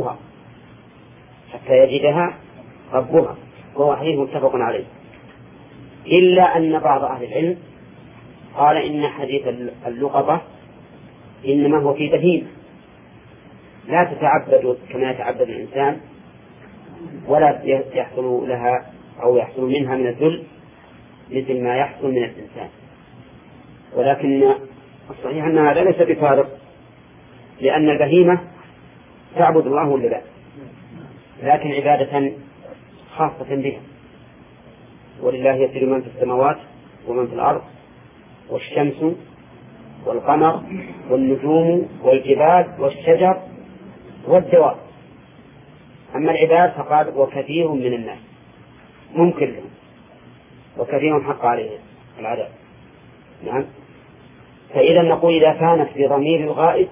ربها، وهو حديث متفق عليه، إلا أن بعض أهل العلم قال إن حديث اللقطة إنما هو في بهيمة لا تتعبد كما يتعبد الإنسان، ولا يحصل لها أو يحصل منها من الذل مثل ما يحصل من الإنسان. ولكن الصحيح أن هذا ليس بفارق، لأن البهيمة تعبد الله ولا لا، لكن عبادة خاصة بها. ولله يسجد من في السماوات ومن في الأرض والشمس والقمر والنجوم والجبال والشجر والدواب. أما العباد فقال وكثير من الناس ممكن لهم، وكثير حق عليه العذاب. نعم، فإذا نقول إذا كانت بضمير الغائب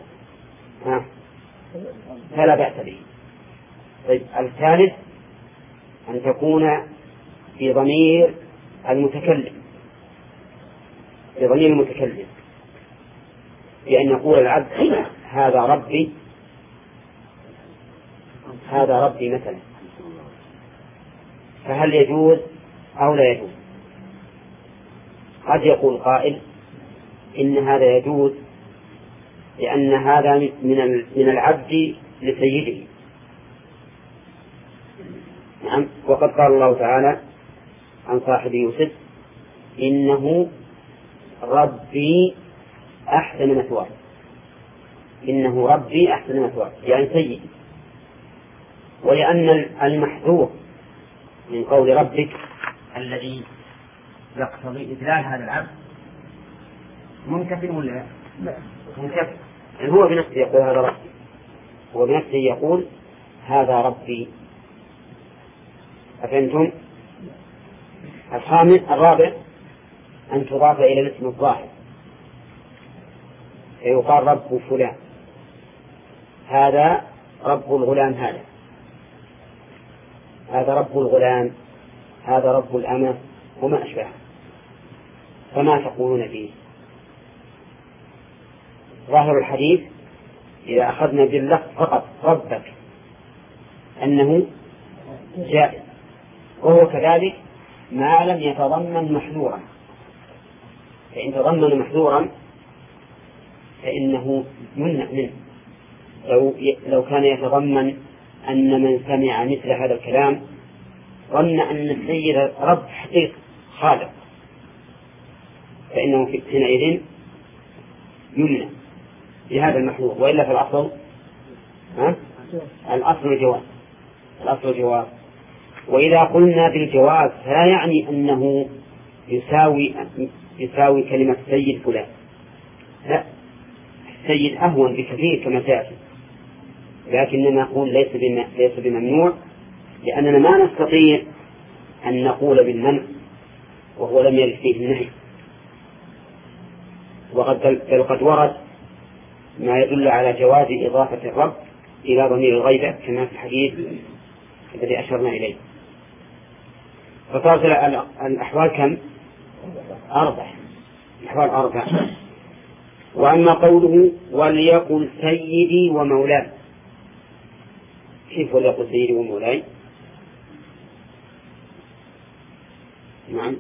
فلا بأس به. طيب الثالث أن تكون في ضمير المتكلم، بأن يقول العبد هذا ربي مثلا، فهل يجوز أو لا يجوز؟ قد يقول قائل إن هذا يجوز، لأن هذا من العبد لسيده. نعم. وقد قال الله تعالى عن صاحب يوسف إنه ربي أحسن مثواي، إنه ربي أحسن مثواي يعني سيدي. ولأن المحذور من قول ربك الذي يقتضي إذلال هذا العبد منكف ولا لا؟ منكف. يعني هو بنفسه يقول هذا ربي، هو بنفسه يقول هذا ربي. أفهمتم؟ الرابع أن تضاف إلى الاسم الظاهر فيقال رب فلان، هذا رب الغلام، هذا رب الغلام، هذا رب الأمة وما أشبه. فما تقولون فيه؟ ظاهر الحديث إذا أخذنا باللفظ فقط ربك أنه جائز، وهو كذلك ما لم يتضمن محذورا، فإن تضمن محذورا فإنه يمنع منه. لو كان يتضمن أن من سمع مثل هذا الكلام ظن أن السيد رب حقيقي خالق فإنه حينئذ يمنع بهذا المحذور. وإلا في الأصل الأصل الجواز. وإذا قلنا بالجواز لا يعني أنه يساوي كلمة سيد فلان، لا، السيد أهون بكثير كما تأتي، لكننا نقول ليس بممنوع، لأننا ما نستطيع أن نقول بالمنع وهو لم يرد فيه النهي. وقد ورد ما يدل على جواز إضافة الرب إلى ضمير الغيبة كما في الحديث الذي أشرنا إليه. فصارت الأحوال كم؟ 4. الأحوال 4. وأما قوله وليقل سيدي ومولاي، كيف وليقل سيدي ومولاي؟ نعم،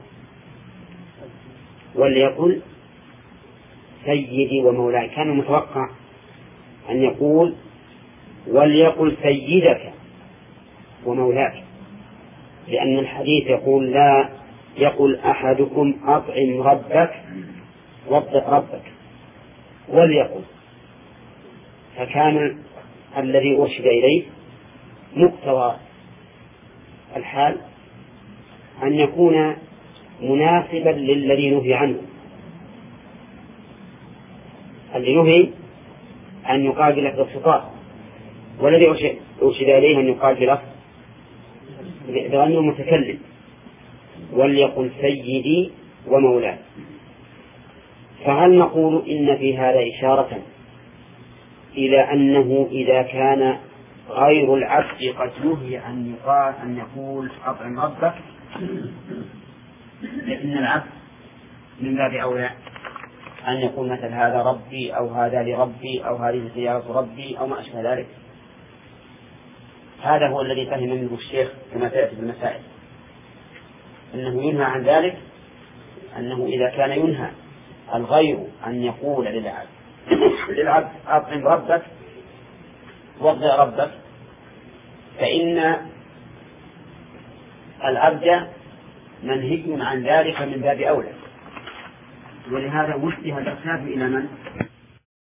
وليقل سيدي ومولاي، كان متوقع أن يقول وليقل سيدك ومولاك، لأن الحديث يقول لا يقول أحدكم أطعم ربك وابدأ ربك، وليقل. فكان الذي أرشد إليه مقتضى الحال أن يكون مناسبا للذي نهي عنه. الذي نهي أن يقال بلفظ الخطاب، والذي أرشد إليه أن يقال بلفظ لأنه متكلم. وليقل سيدي ومولاي. فهل نقول إن في هذا إشارة إلى أنه إذا كان غير العبد قد نهي أن يقول أطعم ربك، لأن العبد من باب أولى أن يقول مثل هذا ربي أو هذا لربي أو هذه سيارة ربي أو ما أشبه ذلك. هذا هو الذي فهم منه الشيخ كما تأتي في المسائل، أنه ينهى عن ذلك، أنه إذا كان ينهى الغير أن يقول للعبد أطعم ربك وابدأ ربك، فإن العبد منهي عن ذلك من باب أولى. ولهذا وجه الإرشاد إلى من؟